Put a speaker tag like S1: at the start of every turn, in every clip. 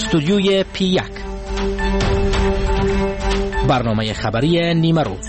S1: استودیوی P1 برنامه خبری نیمه روز.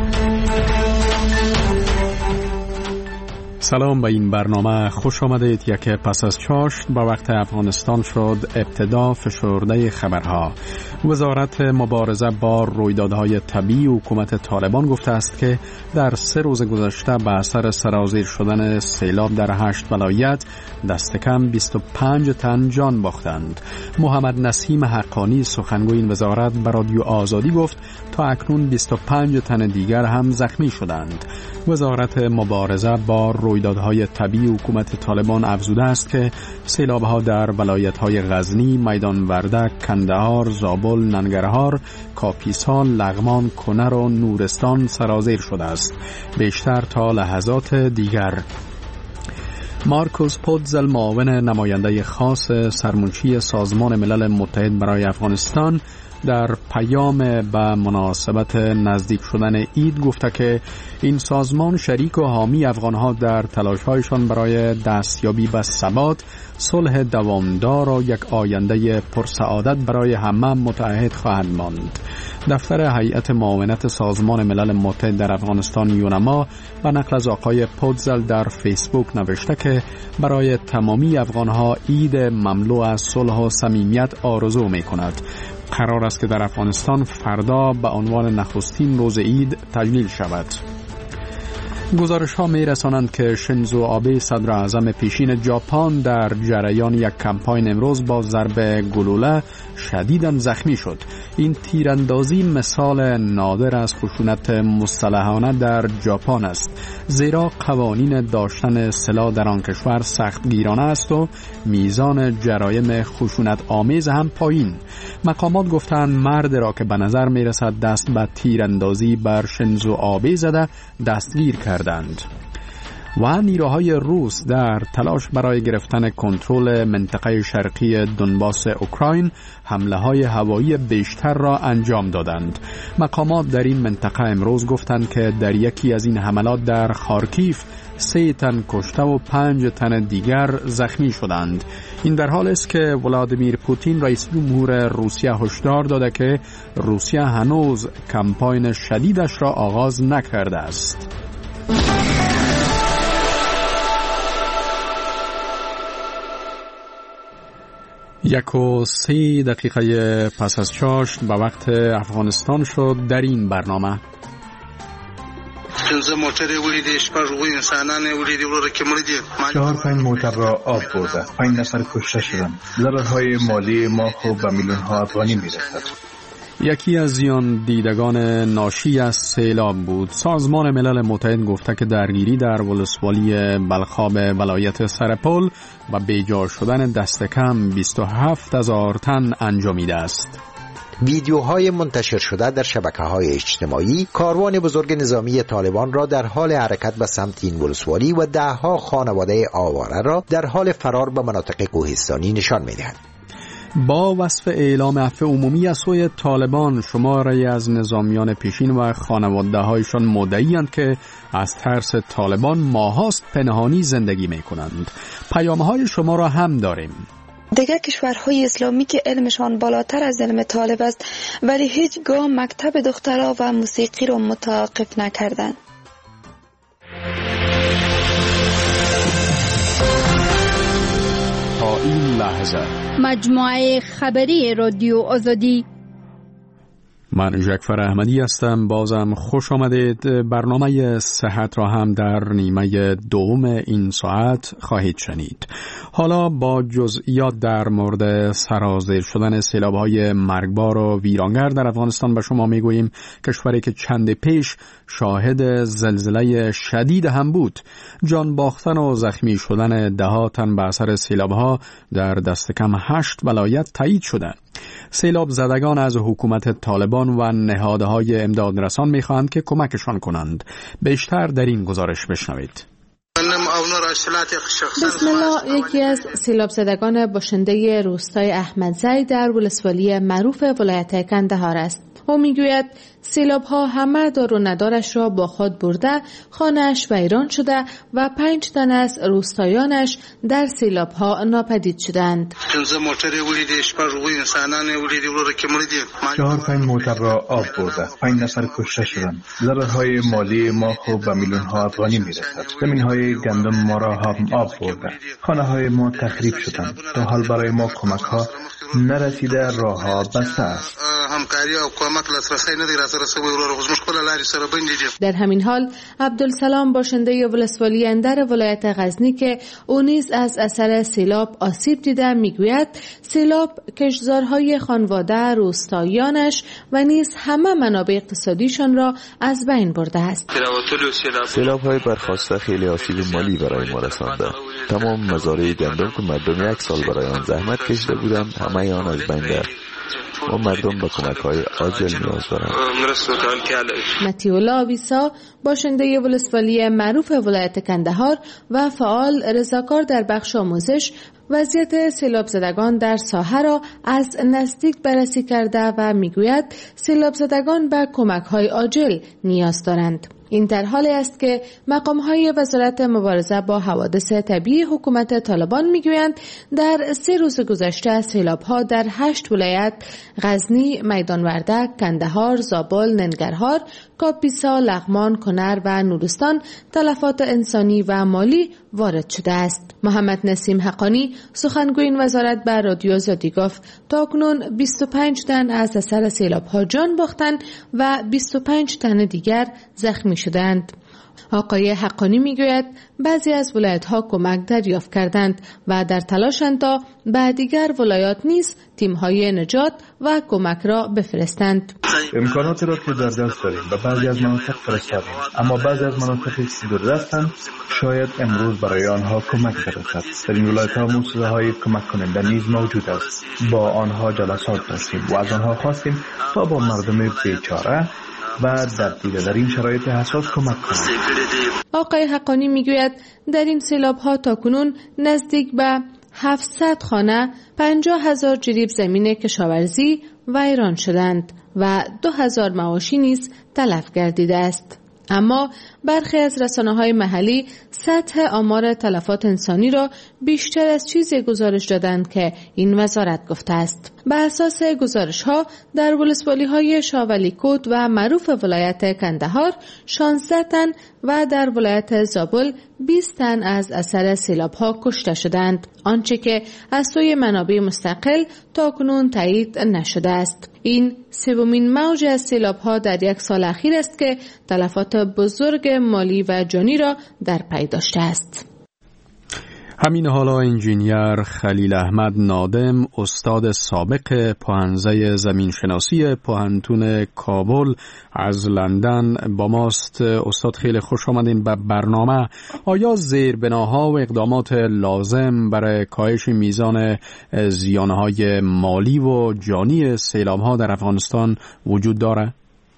S2: سلام، به این برنامه خوش آمدید. یک پس از چاشت به وقت افغانستان شد ابتدا فشرده خبرها. وزارت مبارزه با رویدادهای طبیعی حکومت طالبان گفته است که در 3 روز گذشته به اثر سرازیر شدن سیلاب در 8 ولایت دست کم 25 تن جان باختند. محمد نسیم حقانی سخنگوی این وزارت به رادیو آزادی گفت تا اکنون 25 تن دیگر هم زخمی شدند. وزارت مبارزه با رویدادهای طبیعی حکومت طالبان افزوده است که سیلاب‌ها در ولایت‌های غزنی، میدان وردک، کندهار، زابل، ننگرهار، کاپیسا، لغمان، کنر و نورستان سرازیر شده است. بیشتر تا لحظات دیگر. مارکوس پودزل، معاون نماینده خاص سرمنشی سازمان ملل متحد برای افغانستان، در پیام به مناسبت نزدیک شدن عید گفته که این سازمان شریک و حامی افغانها در تلاش‌هایشان برای دستیابی به ثبات، صلح دوامدار و یک آینده پرسعادت برای همه متحد خواهد ماند. دفتر هیئت معاونت سازمان ملل متحد در افغانستان یونما به نقل از آقای پودزل در فیسبوک نوشته که برای تمامی افغانها عید مملو از صلح و صمیمیت آرزو می‌کند. قرار است که در افغانستان فردا به عنوان نخستین روز عید تجلیل شود. گزارش ها می رسانند که شینزو آبه صدر اعظم پیشین ژاپن در جریان یک کمپاین امروز با ضرب گلوله شدیداً زخمی شد. این تیراندازی مثال نادر از خشونت مسلحانه در ژاپن است، زیرا قوانین داشتن سلاح در آن کشور سختگیرانه است و میزان جرایم خشونت آمیز هم پایین. مقامات گفتند مرد را که به نظر می رسد دست به تیراندازی بر شینزو آبه زده دستگیر کردند. و نیروهای روس در تلاش برای گرفتن کنترل منطقه شرقی دونباس اوکراین حمله‌های هوایی بیشتر را انجام دادند. مقامات در این منطقه امروز گفتند که در یکی از این حملات در خارکیف 3 تن کشته و 5 تن دیگر زخمی شدند. این در حال است که ولادیمیر پوتین رئیس جمهور روسیه هشدار داده که روسیه هنوز کمپاین شدیدش را آغاز نکرده است. 1:03 پس از چاشت به وقت افغانستان شد. در این برنامه
S3: 4-5 موتر را آب برده، 5 نفر کشته شدند. ضررهای مالی ما خوب به میلیون‌ها افغانی میرسد.
S2: یکی از زیان دیدگان ناشی از سیلاب بود. سازمان ملل متحد گفته که درگیری در ولسوالی بلخاب ولایت سرپل و بیجا شدن دست کم 27,000 تن انجامیده است.
S4: ویدیوهای منتشر شده در شبکه‌های اجتماعی کاروان بزرگ نظامی طالبان را در حال حرکت به سمت این ولسوالی و ده‌ها خانواده آواره را در حال فرار به مناطق کوهستانی نشان می‌دهد.
S2: با وصف اعلام عفو عمومی از سوی طالبان، شماری از نظامیان پیشین و خانواده‌هایشان مدعی‌اند که از ترس طالبان ماهاست پنهانی زندگی می‌کنند. پیام‌های شما را هم داریم.
S5: دیگر کشورهای اسلامی که علمشان بالاتر از علم طالب است ولی هیچگاه مکتب دخترها و موسیقی را متوقف نکردند.
S2: تا این لحظه
S6: مجموعه خبری رادیو آزادی.
S2: من جعفر احمدی هستم. بازم خوش آمدید. برنامه صحت را هم در نیمه دوم این ساعت خواهید شنید. حالا با جزئیات در مورد سرازیر شدن سیلاب‌های مرگبار و ویرانگر در افغانستان به شما میگوییم. کشوری که چند پیش شاهد زلزله شدید هم بود. جان باختن و زخمی شدن ده‌ها تن به اثر سیلاب‌ها در دست کم 8 ولایت تایید شدند. سیلاب زدگان از حکومت طالبان و نهادهای امدادرسان می‌خواهند که کمکشان کنند. بیشتر در این گزارش بشنوید.
S7: بسم الله. یکی از سیلاب زدگان باشنده روستای احمدزی در ولسوالی معروف ولایت کندهار است. او میگوید سیلاب ها همه دار و ندارش را با خود برده، خانه‌اش ویران شده و 5 تن از روستایانش در سیلاب ها ناپدید شدند.
S3: 4-5 موتر را آب برده، 5 نفر کشته شدند. ضررهای مالی ما خوب به میلیون ها افغانی میرسد. زمین های گندم ما را هم آب برده، خانه های ما تخریب شدند. تا حال برای ما کمک ها نرسیده، راه ها بسته است.
S7: در همین حال عبدالسلام باشنده ولسوالی اندر ولایت غزنی که او نیز از اثر سیلاب آسیب دیده میگوید سیلاب کشتزارهای خانواده، روستاییانش و نیز همه منابع اقتصادیشان را از بین برده است.
S8: سیلاب‌های برخاسته خیلی آسیب مالی برای ما رسانده. تمام مزارع گندم که مردم 1 سال برای آن زحمت کشیده بودند همه آن از بین رفت. و مردم به کمک‌های عاجل نیاز دارند.
S7: متیولا آویسا باشنده ولسوالی معروف ولایت کندهار و فعال رضاکار در بخش آموزش وضعیت سیلاب زدگان در ساحه را از نزدیک بررسی کرده و میگوید سیلاب زدگان به کمک‌های عاجل نیاز دارند. این در حالی است که مقام‌های وزارت مبارزه با حوادث طبیعی حکومت طالبان میگویند در 3 روز گذشته سیلاب‌ها در 8 ولایت غزنی، میدان وردک، کندهار، زابل، ننگرهار، کاپیسا، لغمان، کنر و نورستان تلفات انسانی و مالی وارد شده است. محمد نسیم حقانی سخنگوی این وزارت به رادیو آزادی گفت تاکنون 25 تن از اثر سیلاب‌ها جان باختند و 25 تن دیگر زخمی شدند. آقای حقانی میگوید بعضی از ولایت‌ها کمک دریافت کردند و در تلاشند تا به دیگر ولایات نیز تیم‌های نجات و کمک را بفرستند.
S3: امکانات را که در دست داریم و بعضی از مناطق فرستادیم، اما بعضی از مناطقی که دور هستند شاید امروز برای آنها کمک برسد. در این ولایت‌ها موسسه‌های کمک کننده نیز موجود است. با آنها جلسات داشتیم و از آنها خواستیم تا با مردم بیچاره و در این شرایط حساس کمک کنند.
S7: آقای حقانی میگوید در این سیلاب‌ها تاکنون نزدیک به 700 خانه، 50,000 جریب زمین کشاورزی ویران شدند و 2,000 مواشی نیز تلف گردیده است. اما برخی از رسانه‌های محلی سطح آمار تلفات انسانی را بیشتر از چیزی گزارش دادند که این وزارت گفته است. به اساس گزارش‌ها در ولسوالی‌های شاولیکوت و معروف ولایت کندهار 16 تن و در ولایت زابل 20 تن از اثر سیلاب‌ها کشته شدند، آنچه که از سوی منابع مستقل تاکنون تایید نشده است. این 3مین موج از سیلاب‌ها در 1 سال اخیر است که تلفات بزرگ مالی و جانی را در پی داشته است.
S2: همین حالا انجینیر خلیل احمد نادم استاد سابق پاهنزه زمینشناسی پاهنتون کابل از لندن با ماست. استاد خیلی خوش آمدین به برنامه. آیا زیربناها و اقدامات لازم برای کاهش میزان زیانهای مالی و جانی سیلاب‌ها در افغانستان وجود داره؟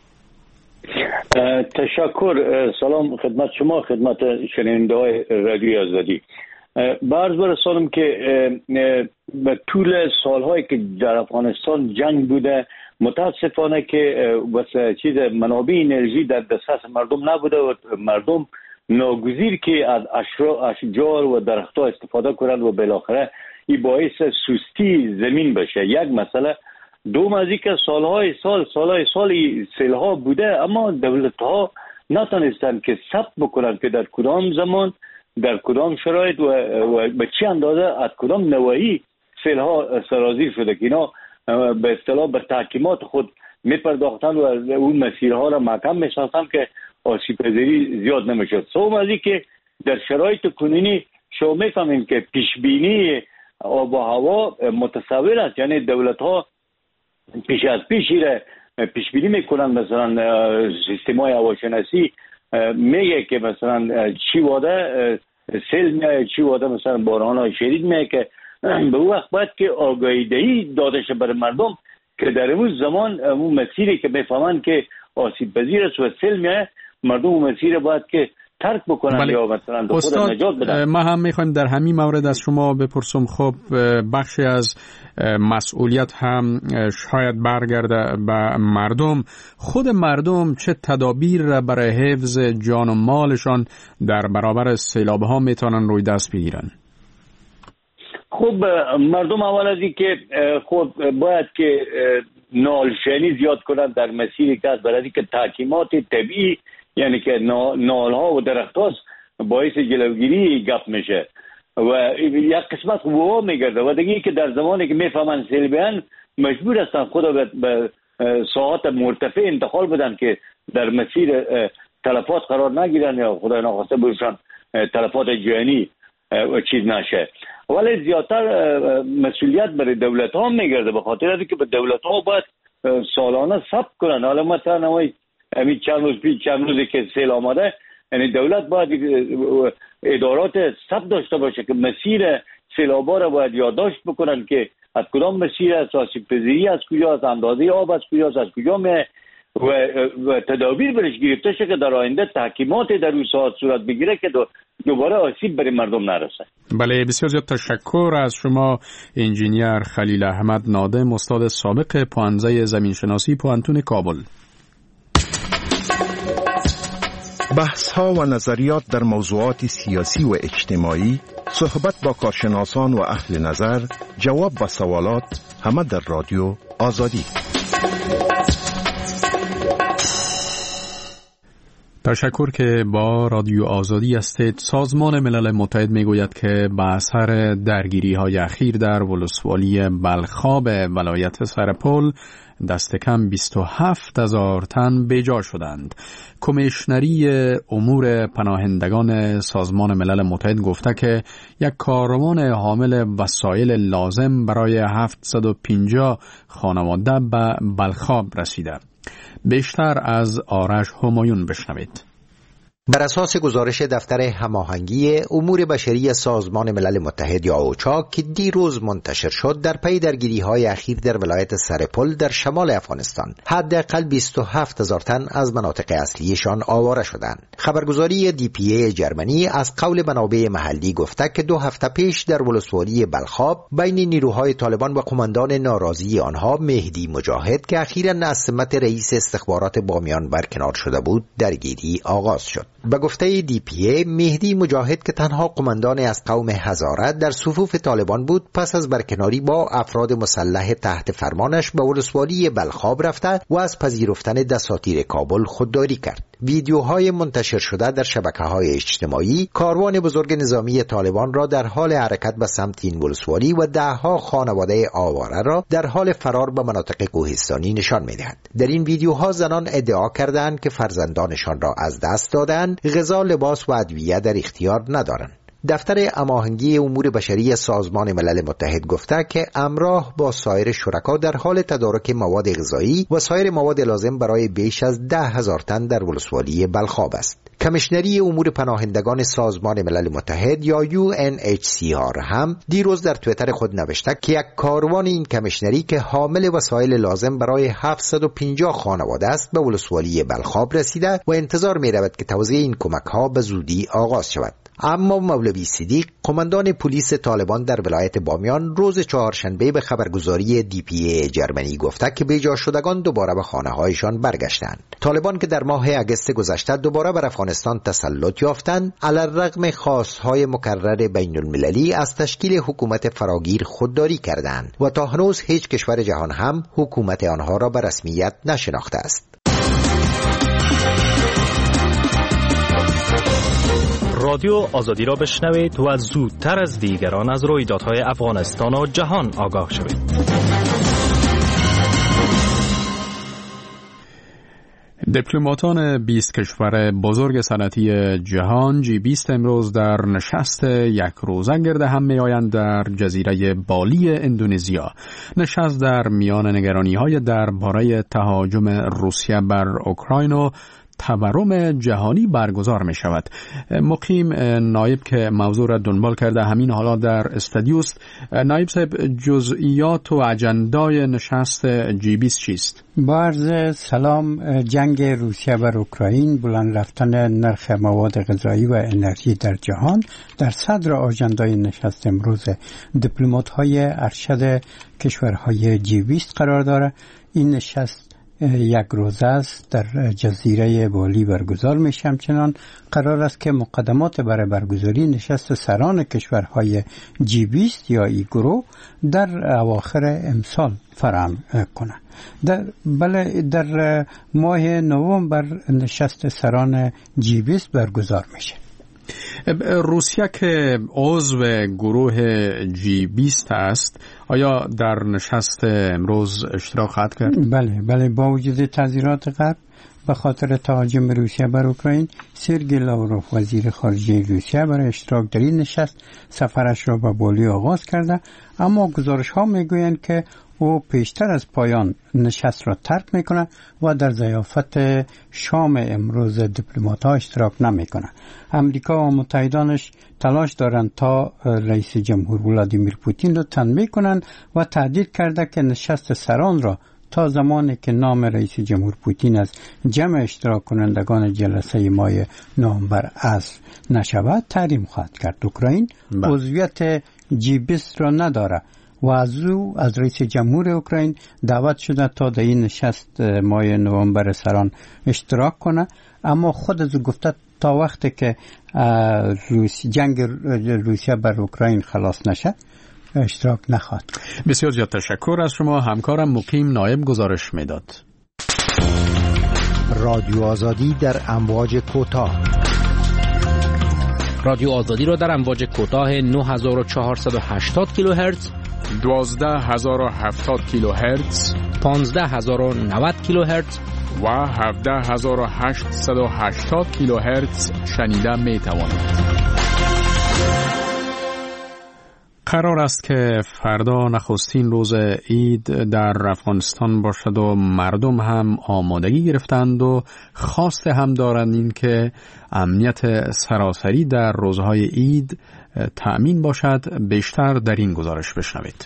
S9: تشکر. سلام خدمت شما، خدمت شنونده‌های رادیو آزادی. عرض برسانم که به طول سالهایی که در افغانستان جنگ بوده متاسفانه که منابع انرژی در دسترس مردم نبوده و مردم ناگزیر که از اشجار و درختها استفاده کنند و بالاخره این باعث سستی زمین بشه. یک مسئله. دوم از اینکه سالهای سال سیلها بوده اما دولت‌ها نتونستند که ثبت بکنند که در کدام زمان در کدام شرایط و به چه اندازه از کدام نواحی سیلها سرازیر شده که اینا به اصطلاح به تحکیمات خود میپرداختند و اون مسیرها را محکم میساختند که آسیب پذیری زیاد نمیشد. سوم از این که در شرایط کنونی شما میفهمیم که پیشبینی آب و هوا متصور است، یعنی دولت‌ها پیش از پیش پیشبینی میکنن. مثلا سیستم‌های هواشناسی میگه که مثلا چی واده سیل میاد، چی واده مثلا باران‌های شدید میاد که به اون وقت باید که آگاهی دهی داده شه برای مردم که در اون زمان اون مسیری که میفهمن که آسیب پذیر است و سیل میاد، مردم اون مسیر باید که ترک بکنن یا مثلا به خود نجات بدن.
S2: ما هم میخوایم در همین مورد از شما بپرسم، خب بخشی از مسئولیت هم شاید برگرده به مردم. خود مردم چه تدابیر را برای حفظ جان و مالشان در برابر سیلاب ها میتونن روی دست بگیرن؟
S9: خب مردم اول از این که خب باید که نالشنی زیاد کنن در مسیری که برای که تحکیمات طبیعی، یعنی که نالها و درخت هاست باعث جلوگیری گپ میشه و یک قسمت هوا میگرده و دیگه که در زمانی که میفهمن سیلابیان مجبور هستن خدا به ساحات مرتفع انتقال بدن که در مسیر تلفات قرار نگیرن یا خدای ناخواسته بهشان تلفات جانی چیز نشه. ولی زیادتر مسئولیت برای دولت ها میگرده، به خاطر اینکه که به دولت ها باید سالانه ثبت کنن. حالا مثلا همین چند روزی که سیل آمده، یعنی دولت باید ادارات ثبت داشته باشه که مسیر سیلابا را باید یادداشت بکنن که از کدام مسیر است، آسیب پذیری از کجاست، اندازه آب از کجاست، از کجا میه و تدابیر برش گرفته شه که در آینده تحکیمات در اون ساعت صورت بگیره که دوباره آسیب برای مردم نرسه.
S2: بله، بسیار زیاد تشکر از شما انجینیر خلیل احمد نادم، استاد سابق پوهنځی زمینشناسی پوهنتون کابل.
S10: بحث‌ها و نظریات در موضوعات سیاسی و اجتماعی، صحبت با کارشناسان و اهل نظر، جواب و سوالات، همه در رادیو آزادی.
S2: تشکر که با رادیو آزادی هستید. سازمان ملل متحد میگوید که به اثر درگیری‌های اخیر در ولسوالی بلخاب ولایت سرپل دست کم 27,000 تن بیجا شدند. کمیشنری امور پناهندگان سازمان ملل متحد گفته که یک کاروان حامل وسایل لازم برای 750 خانواده به بلخاب رسیده. بیشتر از آرش همایون بشنوید.
S4: بر اساس گزارش دفتر هماهنگی امور بشری سازمان ملل متحد یا اوچا که دیروز منتشر شد، در پی درگیری‌های اخیر در ولایت سرپل در شمال افغانستان حداقل 27,000 تن از مناطق اصلیشان آواره شدند. خبرگزاری DPA جرمنی از قول منابع محلی گفته که 2 هفته پیش در ولسوالی بلخاب بین نیروهای طالبان و قماندان ناراضی آنها مهدی مجاهد که اخیراً از سمت رئیس استخبارات بامیان برکنار شده بود درگیری آغاز شد. به گفته DPA، مهدی مجاهد که تنها قماندان از قوم هزاره در صفوف طالبان بود، پس از برکناری با افراد مسلح تحت فرمانش به ولسوالی بلخاب رفته و از پذیرفتن دساتیر کابل خودداری کرد. ویدیوهای منتشر شده در شبکه‌های اجتماعی کاروان بزرگ نظامی طالبان را در حال حرکت به سمت این ولسوالی و ده‌ها خانواده آواره را در حال فرار به مناطق کوهستانی نشان می‌دهد. در این ویدیوها زنان ادعا کردند که فرزندانشان را از دست دادند، غذا، لباس و ادویه در اختیار ندارند. دفتر هماهنگی امور بشری سازمان ملل متحد گفته که همراه با سایر شرکا در حال تدارک مواد غذایی و سایر مواد لازم برای بیش از 10,000 تن در ولسوالی بلخاب است. کمیشنری امور پناهندگان سازمان ملل متحد یا UNHCR هم دیروز در توییتر خود نوشته که یک کاروان این کمیشنری که حامل وسایل لازم برای 750 خانواده است به ولسوالی بلخاب رسیده و انتظار می رود که توزیع این کمک ها به زودی آغاز شود. اما مولوی صدیق، قماندان پلیس طالبان در ولایت بامیان، روز چهارشنبه به خبرگزاری DPA جرمنی گفته که بیجا شدگان دوباره به خانه هایشان برگشتند. طالبان که در ماه اگست گذشته دوباره بر افغانستان تسلط یافتند، علی‌الرغم خواستهای مکرر بین المللی از تشکیل حکومت فراگیر خودداری کردند و تا هنوز هیچ کشور جهان هم حکومت آنها را به رسمیت نشناخته است.
S1: رادیو آزادی را بشنوید و زودتر از دیگران از رویدادهای افغانستان و جهان آگاه شوید.
S2: دیپلماتان 20 کشور بزرگ صنعتی جهان G20 امروز در نشست یک روزه گرد هم می‌آیند در جزیره بالی اندونزیا. نشست در میان نگرانی‌های درباره تهاجم روسیه بر اوکراین و تورم جهانی برگزار می شود. مقیم نایب که موضوع را دنبال کرده همین حالا در استودیوست. نایب صاحب، جزئیات و اجندای نشست G20 چیست؟
S11: با عرض سلام، جنگ روسیه و اوکراین، بلند رفتن نرخ مواد غذایی و انرژی در جهان در صدر آژندای نشست امروز دیپلمات‌های ارشد کشورهای G20 قرار دارد. این نشست یک روزه است، در جزیره بالی برگزار میشه. همچنان قرار است که مقدمات برای برگزاری نشست سران کشورهای G20 یا ایگرو در اواخر امسال فراهم کنند. در ماه نوامبر نشست سران G20 برگزار میشه.
S2: روسیه که عضو گروه G20 است، آیا در نشست امروز اشتراک خواهد کرد؟
S11: بله، با وجود تعذیرات غرب به خاطر تهاجم روسیه بر اوکراین، سرگئی لاوروف وزیر خارجه روسیه برای اشتراک در این نشست سفرش را به بالی آغاز کرده، اما گزارش ها میگویند که او پیشتر از پایان نشست را ترک میکنه و در ضیافت شام امروز دیپلمات ها اشتراک نمیکنه. امریکا و متحدانش تلاش دارند تا رئیس جمهور ولادیمیر پوتین را تنبیه کنند و تهدید کرده که نشست سران را تا زمانی که نام رئیس جمهور پوتین از جمع اشتراک کنندگان جلسه ماه نوامبر حذف نشود تحریم خواهد کرد. اوکراین عضویت G20 را نداره و از رئیس جمهور اوکراین دعوت شده تا در این نشست ماه نوامبر سران اشتراک کنه، اما خود از گفته تا وقتی که جنگ روسیه بر اوکراین خلاص نشه اشتراک نخواهد.
S2: بسیار زیاد تشکر از شما. همکارم مقیم نایب گزارش میداد.
S4: رادیو آزادی در امواج کوتاه.
S1: رادیو آزادی را در امواج کوتاه 9480 کیلوهرتز،
S2: 12070 کیلوهرتز،
S1: 15090 کیلوهرتز
S2: و 17880 کیلوهرتز شنیده می توانید. قرار است که فردا نخستین روز عید در افغانستان باشد و مردم هم آمادگی گرفتند و خواست هم دارند این که امنیت سراسری در روزهای عید تأمین باشد. بیشتر در این گزارش بشنوید.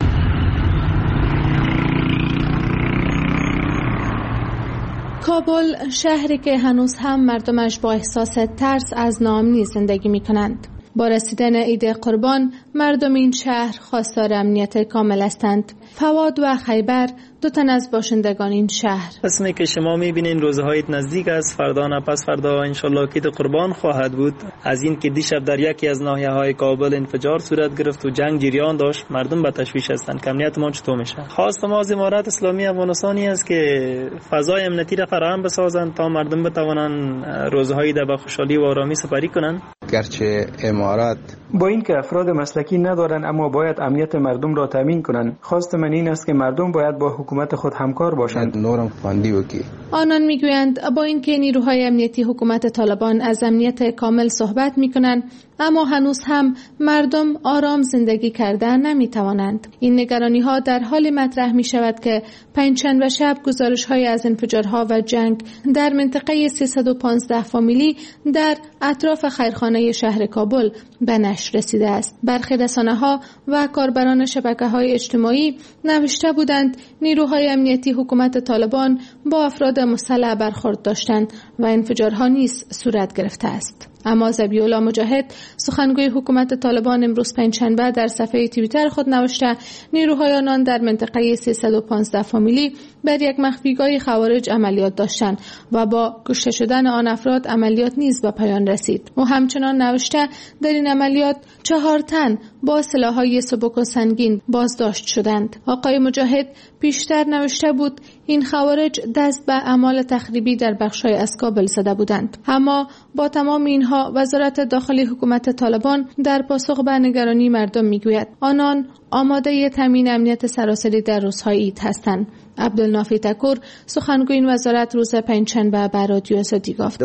S7: کابل، شهری که هنوز هم مردمش با احساس ترس از ناامنی زندگی می کنند. با رسیدن عید قربان مردم این شهر خواستار امنیت کامل هستند. فواد و خیبر، دو تن از باشندگان این شهر.
S12: اسمی که شما میبینین روزهای نزدیک است، فردا نه پس فردا انشالله عید قربان خواهد بود. از این که دیشب در یکی از ناحیه‌های کابل انفجار صورت گرفت و جنگ جریان داشت، مردم به تشویش هستند که امنیت ما چطور میشه. خواست ما از امارات اسلامی افغانستانی است که فضای امنیتی را فراهم بسازند تا مردم بتوانند روزهای عید با خوشحالی و آرامی سپری کنند.
S13: گرچه امارات
S14: با این که افراد مسلکی ندارند اما باید امنیت مردم را تامین کنند، خواست من این است که مردم باید با حکومت خود همکار باشند.
S13: نورم خواندی وکی.
S7: آنان میگویند با اینکه نیروهای امنیتی حکومت طالبان از امنیت کامل صحبت میکنند، اما هنوز هم مردم آرام زندگی کردن نمیتوانند. این نگرانی ها در حال مطرح می شود که پنجشنبه شب گزارش های از انفجارها و جنگ در منطقه 315 فامیلی در اطراف خیرخانه شهر کابل به نشر رسیده است. برخی رسانه ها و کاربران شبکه های اجتماعی نوشته بودند نیروهای امنیتی حکومت طالبان با افراد مسلح برخورد داشتند و انفجارها نیز صورت گرفته است. اما ذبیح‌الله مجاهد، سخنگوی حکومت طالبان، امروز پنجشنبه در صفحه توییتر خود نوشته نیروهای آنان در منطقه 315 فامیلی بر یک مخفیگاه خوارج عملیات داشتند و با کشته شدن آن افراد عملیات نیز به پایان رسید. و همچنان نوشته در این عملیات 4 تن با سلاح‌های سبک و سنگین بازداشت شدند. آقای مجاهد پیشتر نوشته بود این خوارج دست به اعمال تخریبی در بخش‌های از کابل زده بودند. اما با تمام اینها وزارت داخلی حکومت طالبان در پاسخ به نگرانی مردم میگوید آنان آماده تامین امنیت سراسری در روزهای عید هستند. عبدالنافی تکور سخنگوی این وزارت روز پنجشنبه به رادیو آزادی گفت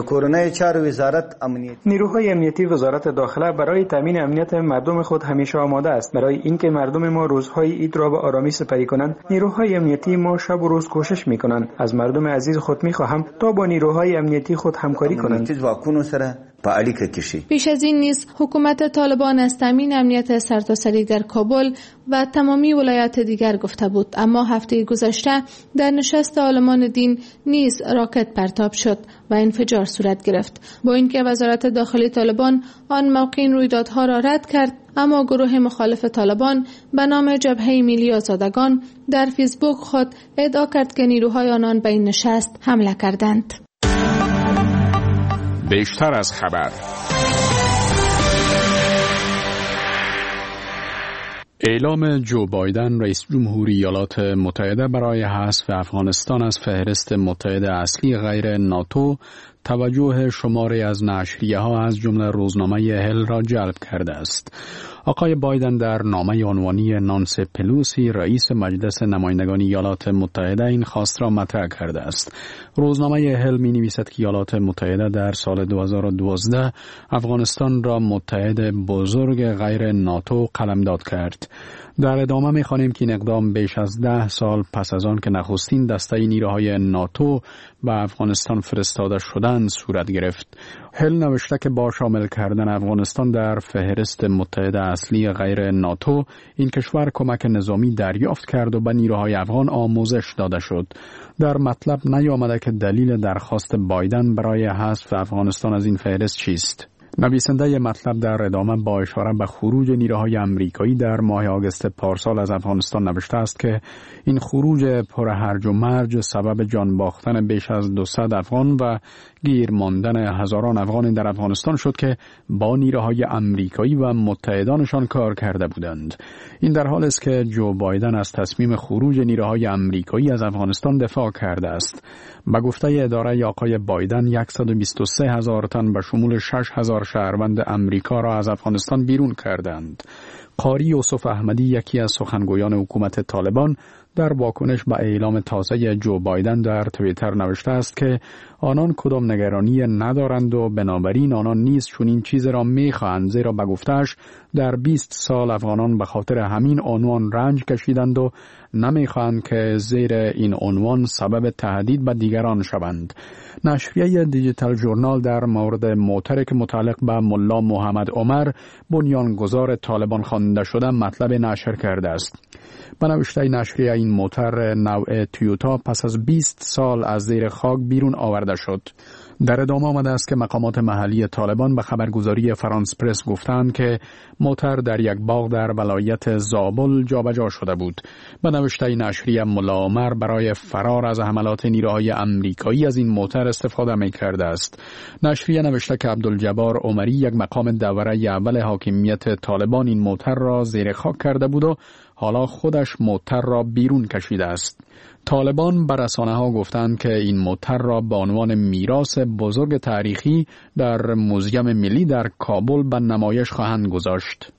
S14: نیروهای امنیتی وزارت داخله برای تامین امنیت مردم خود همیشه آماده است. برای اینکه مردم ما روزهای عید را به آرامی سپری کنند، نیروهای امنیتی ما شب و روز کوشش می‌کنند. از مردم عزیز خود می‌خواهم تا با نیروهای امنیتی خود همکاری کنند.
S7: پیش از این نیز حکومت طالبان از تامین امنیت سرتاسری در کابل و تمامی ولایات دیگر گفته بود، اما هفته گذشته در نشست عالمان دین نیز راکت پرتاب شد و انفجار صورت گرفت. با اینکه وزارت داخلی طالبان آن موقع این رویدادها را رد کرد، اما گروه مخالف طالبان به نام جبهه ملی آزادگان در فیسبوک خود ادعا کرد که نیروهای آنان به این نشست حمله کردند.
S2: بیشتر از خبر. اعلام جو بایدن رئیس جمهوری ایالات متحده برای حذف افغانستان از فهرست متحد اصلی غیر ناتو توجه شماری از نشریه‌ها از جمله روزنامه هل را جلب کرده است. آقای بایدن در نامه عنوانی نانسی پلوسی رئیس مجلس نمایندگان ایالات متحده این خواست را مطرح کرده است. روزنامه هل می نویسد که ایالات متحده در سال 2012 افغانستان را متحد بزرگ غیر ناتو قلمداد کرد. در ادامه می خوانیم که این اقدام بیش از 10 سال پس از آن که نخستین دسته نیروهای ناتو به افغانستان فرستاده شدند صورت گرفت. هل نوشته که با شامل کردن افغانستان در فهرست متحد اصلی غیر ناتو، این کشور کمک نظامی دریافت کرد و به نیروهای افغان آموزش داده شد. در مطلب نیامده که دلیل درخواست بایدن برای حذف افغانستان از این فهرست چیست. نویسنده مطلب در ادامه با اشاره به خروج نیروهای امریکایی در ماه آگوست پارسال از افغانستان نوشته است که این خروج پر هرج و مرج سبب جان باختن بیش از 200 افغان و گیر ماندن هزاران افغان در افغانستان شد که با نیروهای امریکایی و متحدانشان کار کرده بودند. این در حالی است که جو بایدن از تصمیم خروج نیروهای امریکایی از افغانستان دفاع کرده است. به گفته اداره آقای بایدن 123,000 تن به شمول 6,000 شهروند امریکا را از افغانستان بیرون کردند. قاری یوسف احمدی، یکی از سخنگویان حکومت طالبان، در واکنش به اعلام تازه جو بایدن در توییتر نوشته است که آنان کدام نگرانی ندارند و بنابراین آنان نیز چنین چیز را می‌خواهند، زیرا به گفته‌اش در 20 سال افغانان به خاطر همین عنوان رنج کشیدند و نمی‌خواهند که زیر این عنوان سبب تهدید به دیگران شوند. نشریه دیجیتال ژورنال در مورد موتری که متعلق به ملا محمد عمر، بنیانگذار طالبان خوانده شده، مطلب نشر کرده است. به نوشته نشریه این موتر نوع تویوتا پس از 20 سال از زیر خاک بیرون آورده شد. در ادامه آمده است که مقامات محلی طالبان به خبرگزاری فرانس پرس گفتند که موتر در یک باغ در ولایت زابل جابجا شده بود. به نوشته نشریه ملا عمر برای فرار از حملات نیروهای امریکایی از این موتر استفاده می کرده است. نشریه نوشته که عبدالجبار عمری، یک مقام دوره اول حاکمیت طالبان، این موتر را زیر خاک کرده بود و حالا خودش موتر را بیرون کشیده است. طالبان بر رسانه‌ها گفتند که این موتر را به عنوان میراث بزرگ تاریخی در موزیم ملی در کابل به نمایش خواهند گذاشت.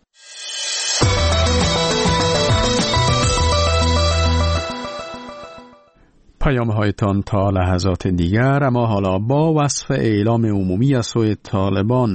S2: پیام‌هایتان تا لحظات دیگر، اما حالا با وصف اعلام عمومی از سوی طالبان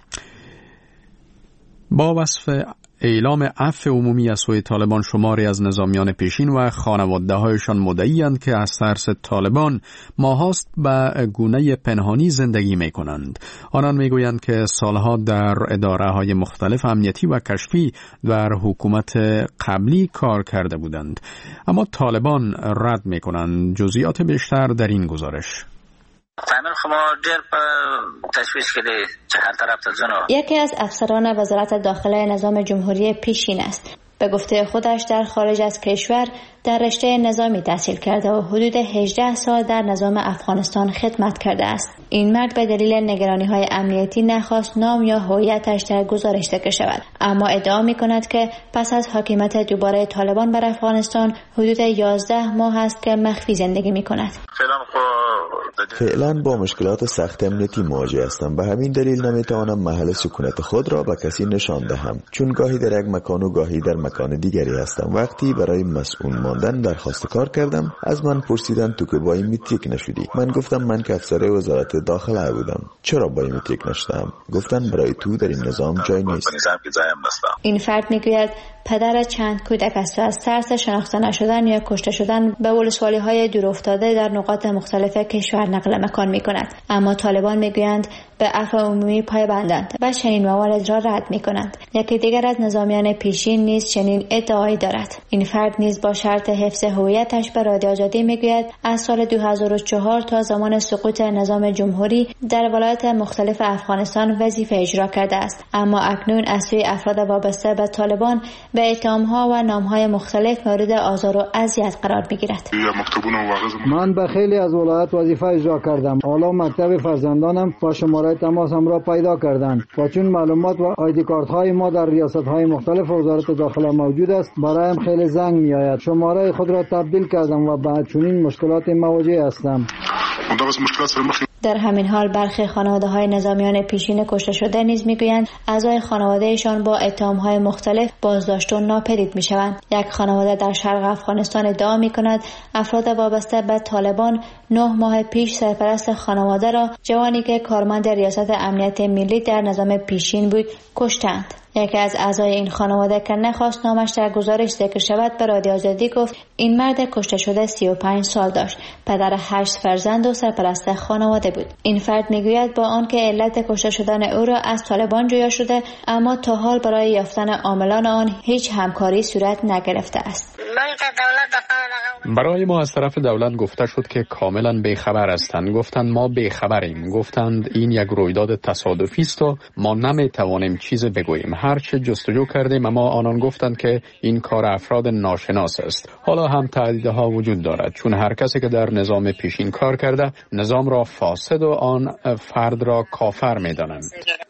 S2: اعلام عفو عمومی از سوی طالبان، شماری از نظامیان پیشین و خانواده‌هایشان مدعی‌اند که از ترس طالبان ماهاست به گونه پنهانی زندگی می‌کنند. آنان می‌گویند که سالها در اداره‌های مختلف امنیتی و کشفی در حکومت قبلی کار کرده بودند، اما طالبان رد می‌کنند. جزئیات بیشتر در این گزارش.
S15: یکی از افسران وزارت داخله نظام جمهوری پیشین است. به گفته خودش در خارج از کشور در رشته نظامی تحصیل کرده و حدود 18 سال در نظام افغانستان خدمت کرده است. این مرد به دلیل نگرانی‌های امنیتی نخواست نام یا هویتش در گزارش ذکر شود، اما ادعا می‌کند که پس از حاکمیت دوباره طالبان بر افغانستان حدود 11 ماه است که مخفی زندگی می‌کند.
S8: فعلا با مشکلات سخت امنیتی مواجه هستم، به همین دلیل نمیتوانم محل سکونت خود را به کسی نشان دهم، چون گاهی در یک مکان و گاهی در مکان دیگری هستم. وقتی برای مسئول رساندن درخواست کار کردم. از من پرسیدن تو که با این میتریک نشدی؟ من گفتم من که افسر وزارت داخله بودم. چرا با این میتریک نشدم؟ گفتن برای تو در این نظام جای نیست.
S15: این فرد میگوید پدر چند کودک است و از ترس شناخته نشدن یا کشته شدن به ولسوالی‌های دورافتاده در نقاط مختلف کشور نقل مکان می‌کند، اما طالبان میگویند به عفو عمومی پایبندند و چنین موارد را رد می‌کنند. یکی دیگر از نظامیان پیشین نیز چنین ادعایی دارد. این فرد نیز با شرط حفظ هویتش به رادیو آزادی میگوید از سال 2004 تا زمان سقوط نظام جمهوری در ولایات مختلف افغانستان وظیفه اجرا کرده است، اما اکنون از سوی افراد وابسته به طالبان به اتهام‌ها و نام‌های مختلف مورد آزار و اذیت قرار می‌گیرد.
S16: من به خیلی از ولایات وظیفه اجرا کردم. حالا مکتب فرزندانم با شماره تماسم را پیدا کردند و چون معلومات و آیدی کارت‌های ما در ریاست‌های مختلف وزارت داخله موجود است، برایم خیلی زنگ می‌آید. شماره خود را تبدیل کردم و با چنین مشکلات مواجه هستم.
S15: در همین حال برخی خانواده‌های نظامیان پیشین کشته شده نیز میگویند اعضای خانوادهشان با اتهام‌های مختلف بازداشت و ناپدید میشوند. یک خانواده در شرق افغانستان ادعا میکند افراد وابسته به طالبان 9 ماه پیش سرپرست خانواده را، جوانی که کارمند ریاست امنیت ملی در نظام پیشین بود، کشتند. یکی از اعضای این خانواده که نخواست نامش در گزارش ذکر شود به رادیو آزادی گفت این مرد کشته شده 35 سال داشت، پدر 8 فرزند و سرپرست خانواده بود. این فرد میگوید با آنکه علت کشته شدن او را از طالبان جویا شده، اما تا حال برای یافتن عاملان آن هیچ همکاری صورت نگرفته است.
S2: برای ما از طرف دولت گفته شد که کاملا بیخبر هستند. گفتند ما بیخبریم. گفتند این یک رویداد تصادفی است و ما نمیتوانیم چیزی بگوییم. هرچه جستجو کردیم اما آنان گفتند که این کار افراد ناشناس است. حالا هم تهدیدها وجود دارد، چون هر کسی که در نظام پیشین کار کرده نظام را فاسد و آن فرد را کافر می‌دانند.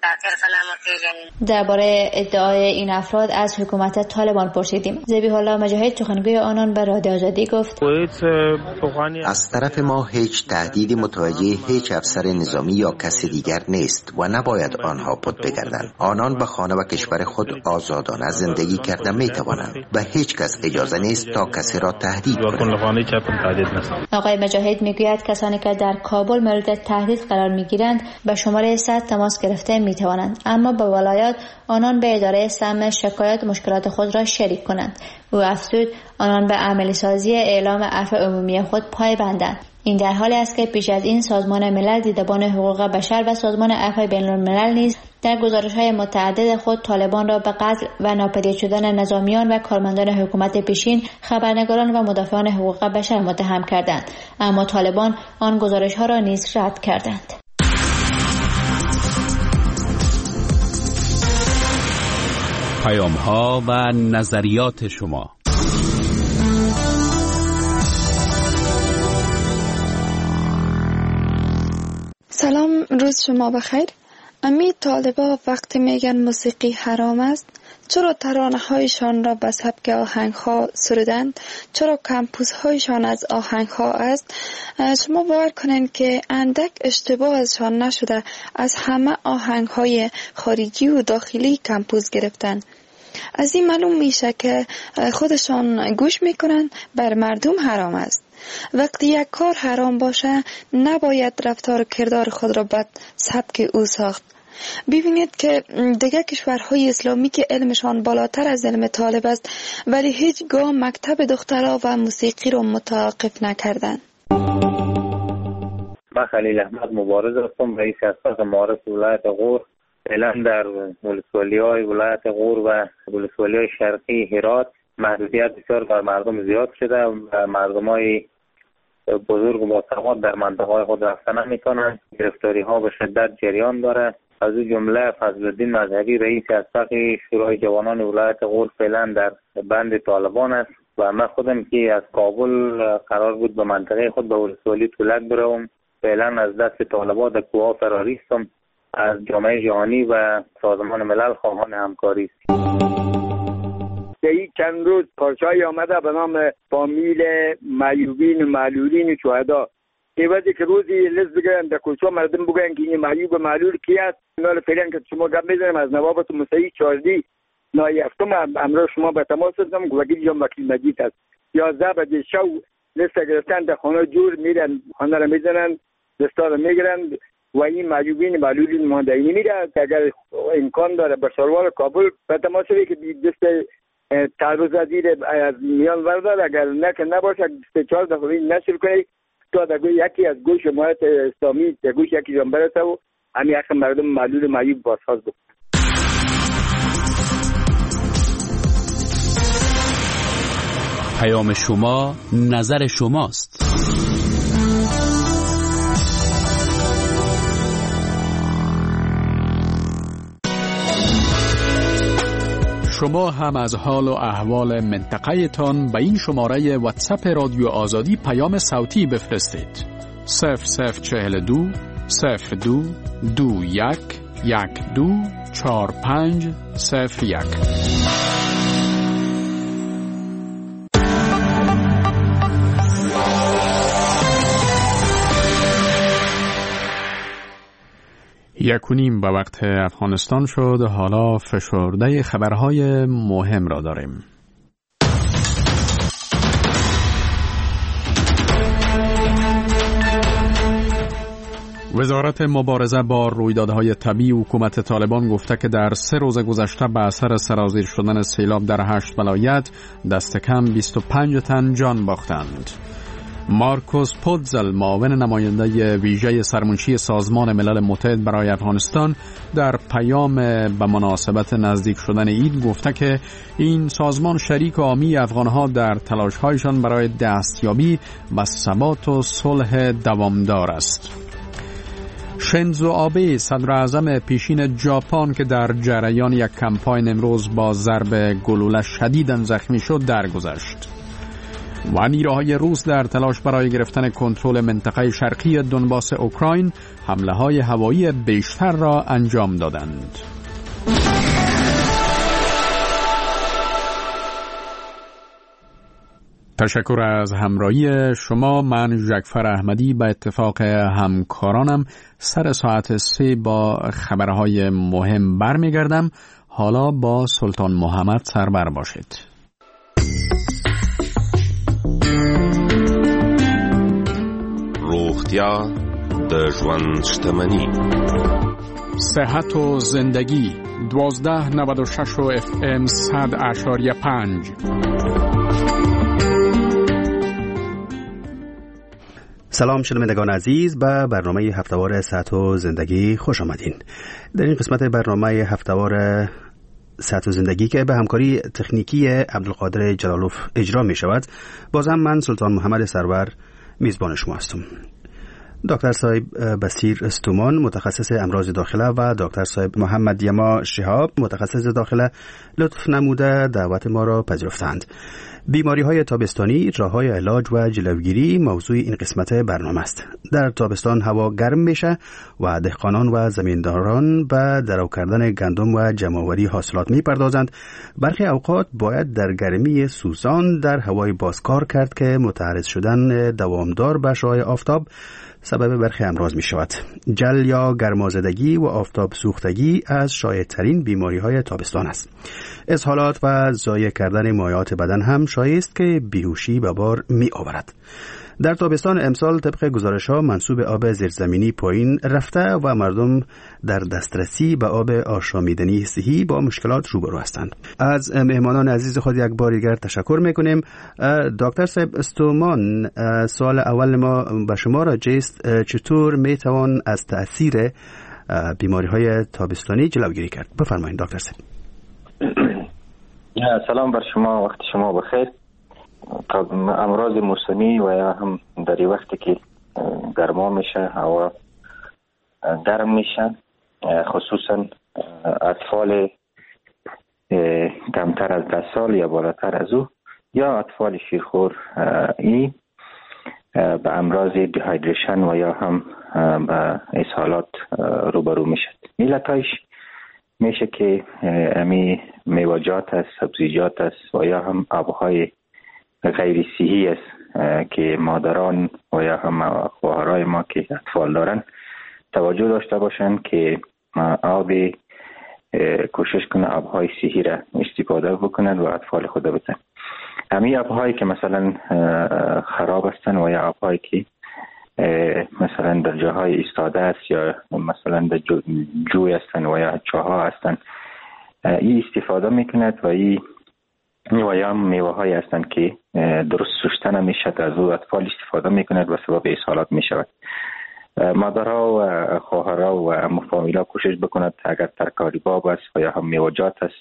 S15: درباره ادعای این افراد از حکومت طالبان پرسیدیم. ذبیح الله مجاهد سخنگوی آنان به رادیو آزادی گفت
S4: از طرف ما هیچ تهدیدی متوجه هیچ افسر نظامی یا کسی دیگر نیست و نباید آنها پد بگردند. آنان به خانه و کشور خود آزادانه زندگی کرده می توانند و هیچ کس اجازه نیست تا کسی را تهدید کند.
S15: آقای مجاهد میگوید کسانی که در کابل مورد تهدید قرار میگیرند به شماره 100 تماس گرفته می توانند، اما به ولایات آنان به اداره سم شکایت مشکلات خود را شریک کنند. او افزود آنان به عملی سازی اعلام عفو عمومی خود پایبندند. این در حالی است که پیش از این سازمان ملل دیدبان حقوق بشر و سازمان عفو بین‌الملل نیز در گزارش‌های متعدد خود طالبان را به قتل و ناپدید شدن نظامیان و کارمندان حکومت پیشین، خبرنگاران و مدافعان حقوق بشر متهم کردند، اما طالبان آن گزارش‌ها را نیز رد کردند.
S17: پیام‌ها و نظریات شما.
S5: سلام، روز شما بخیر. امی طالبا وقتی میگن موسیقی حرام است، چرا ترانه هایشان را به سبک آهنگ ها سرودند؟ چرا کمپوس هایشان از آهنگ ها است؟ شما باور کنین که اندک اشتباه ازشان نشده، از همه آهنگ های خارجی و داخلی کمپوس گرفتن. از این معلوم میشه که خودشان گوش میکنن بر مردم حرام است. وقتی یک کار حرام باشه نباید رفتار و کردار خود را به سبک او ساخت. ببینید که دیگه کشورهای اسلامی که علمشان بالاتر از علم طالب است ولی هیچگاه مکتب دخترها و موسیقی را متوقف نکردند.
S18: من خلیل احمد مبارز هستم، رئیس اساس معارف ولایت غور. فعلا در ولسوالی‌های ولایت غور و ولسوالی‌های شرقی هرات محدودیت بسیار بر مردم زیاد شده و مردمای بزرگ و باسواد در منطقه‌های خود رفتن نمی‌کنند. گرفتاری‌ها به شدت جریان داره. از این جمله فضل‌الدین مظهری رئیس اسبق شورای جوانان ولایت غور فعلا در بند طالبان است و من خودم که از کابل قرار بود به منطقه خود به ولسوالی تولک بروم، فعلا از دست طالبان در کوه فراری هستم. از جامعه جهانی و سازمان ملل خواهان همکاری است.
S19: این چند روز پارچه‌ای آمده به نام فامیل معیوبین و معلولین شهدا. ایوازی که روزی لست بگیرن در کوچه مردم بگن که این معیوب و معلول کی است. اینا رو فعلا که شما گپ بزنیم از نوابت موسعی چاردی نایفتم امروز شما به تماس هستم. وکیل جان وکیل مجید است. 11 بجه شب لیست گرفتن در خانه جور میرن، خانه را میزنن، دستا را میگیرن و این معیوبین معلولین ماندنی میره. اگر امکان داره به سروال کابل به تماسه که دست تعرض زیر از میان وردار، اگر نه که نباشه دست 4 دفعه نشر کنه تا در یکی از گوش جماعت اسلامی در گوش یکی جان برسه و همین حق مردم معلول معیوب بازساز بکنه.
S17: پیام شما نظر شماست.
S2: شما هم از حال و احوال منطقه تان به این شماره واتساپ رادیو آزادی پیام صوتی بفرستید. 0042 02 21 12 45 01. یکونیم به وقت افغانستان شد. حالا فشرده خبرهای مهم را داریم. وزارت مبارزه با رویدادهای طبیعی حکومت طالبان گفته که در 3 روز گذشته به اثر سرازیر شدن سیلاب در 8 ولایت دست کم 25 تن جان باختند. مارکوس پودزل، معاون نماینده ویژه سرمنشی سازمان ملل متحد برای افغانستان، در پیام به مناسبت نزدیک شدن عید گفته که این سازمان شریک عامی افغانها در تلاش‌هایشان برای دستیابی به ثبات و صلح دوامدار است. شینزو آبه، صدر اعظم پیشین ژاپن که در جریان یک کمپاین امروز با ضرب گلوله شدیداً زخمی شد درگذشت. و نیروهای روس در تلاش برای گرفتن کنترل منطقه شرقی دونباس اوکراین حمله‌های هوایی بیشتر را انجام دادند. تشکر از همراهی شما. من جعفر احمدی به اتفاق همکارانم سر ساعت 3 با خبرهای مهم برمیگردم. حالا با سلطان محمد سربر باشید.
S20: روغتیا د ژوند شتمني.
S2: صحت و زندگی 1296 و FM 100.5.
S21: سلام شنوندگان عزیز، به برنامه هفتهوار صحت و زندگی خوش آمدین. در این قسمت برنامه هفتهوار صحت و زندگی که به همکاری تکنیکی عبدالقادر جلالوف اجرا می شود، بازم من سلطان محمد سرور میزبان شما هستم. دکتر صاحب بصیر استومان، متخصص امراض داخله، و دکتر صاحب محمد یما شهاب، متخصص داخله، لطف نموده دعوت ما را پذیرفتند. بیماری‌های تابستانی، راه‌های علاج و جلوگیری موضوع این قسمت برنامه است. در تابستان هوا گرم میشه و دهقانان و زمینداران به درو کردن گندم و جمع‌آوری حاصلات می‌پردازند. برخی اوقات باید در گرمی سوزان در هوای باز کار کرد که متعرض شدن دوامدار به شعاع آفتاب سبب برخی امراض می شود. جل یا گرمازدگی و آفتاب سوختگی از شایع‌ترین بیماری‌های تابستان است. اسهالات و ضایع کردن مایعات بدن هم شایع است که بیهوشی به بار می آورد. در تابستان امسال طبق گزارش‌ها منسوب آب زیرزمینی پایین رفته و مردم در دسترسی به آب آشامیدنی صحی با مشکلات روبرو هستند. از مهمانان عزیز خود یک بار دیگر تشکر می‌کنیم. دکتر صاحب استومان، سوال اول ما به شما راجع است چطور می‌توان از تأثیر بیماری‌های تابستانی جلوگیری کرد؟ بفرمایید دکتر صاحب.
S18: سلام بر شما، وقت شما بخیر. امراض موسمی و یا هم در این وقتی که گرما میشه، هوا گرم میشه، خصوصا اطفال کمتر از 10 سال یا بالاتر از او یا اطفال شیرخور این به امراض دیهایدریشن و یا هم به اسهالات روبرو میشه. علتایش میشه که امی میوه‌جات است، سبزیجات است و یا هم آبهای غیر صحی است که مادران و یا هم خواهرای ما که اطفال دارن توجه داشته باشن که آب کوشش کنه آبهای صحی را استفاده بکنن و اطفال خود بدن.
S6: همین آبهایی که مثلا خراب هستن و یا آبهایی که مثلا در جاهای ایستاده است یا مثلا در جوی هستن و یا چاها هستن، این استفاده میکند و یا میوه های هستند که درست سوشته نمیشد، از او اطفال استفاده میکند و سبب اسهالات میشود. مادرها و خواهرها و مفامیلا کوشش بکند اگر ترکاری باب است و یا هم میوجات است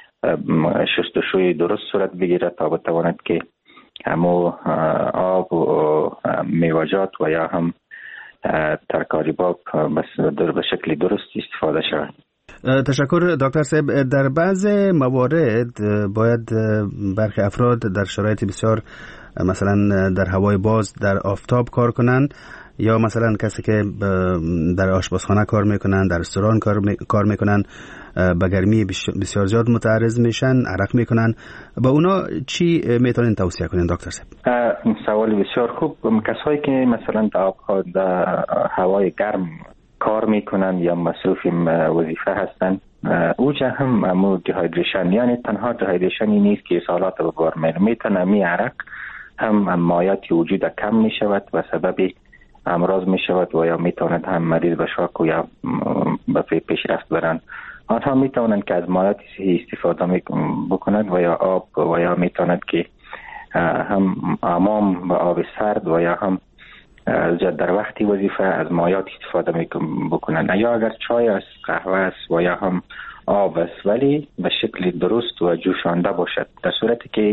S6: شستشوی درست صورت بگیرد تا بتواند که همو آب و میوجات و یا هم ترکاری باب به شکل درست استفاده شود.
S21: تشکر دکتر صاحب. در بعض موارد باید برخی افراد در شرایط بسیار مثلا در هوای باز در آفتاب کار کنند، یا مثلا کسی که در آشپزخانه کار میکنن، در رستوران کار میکنن، به گرمی بسیار زیاد متعرض میشن، عرق میکنن، با اونا چی میتونین توصیه کنین دکتر صاحب؟
S6: سوال بسیار خوب. کسایی که مثلا در هوای گرم کار میکنن یا مصروف وظیفه هستن، اوجا هم دیهایدریشن، یعنی تنها دیهایدریشنی نیست که اسهالات به بار میتونه می عرق هم مایعات وجود کم میشود و سبب امراض میشود و یا میتواند هم مریض به شاک و یا به پیشرفت برن. آنها میتوانند که از مایعات صحی استفاده بکنند و یا آب و یا میتواند که هم حمام به آب سرد و یا هم در وقتی وظیفه از مایعات استفاده بکنند، یا اگر چای است، قهوه است و یا هم آب است ولی به شکل درست و جوشانده باشد. در صورتی که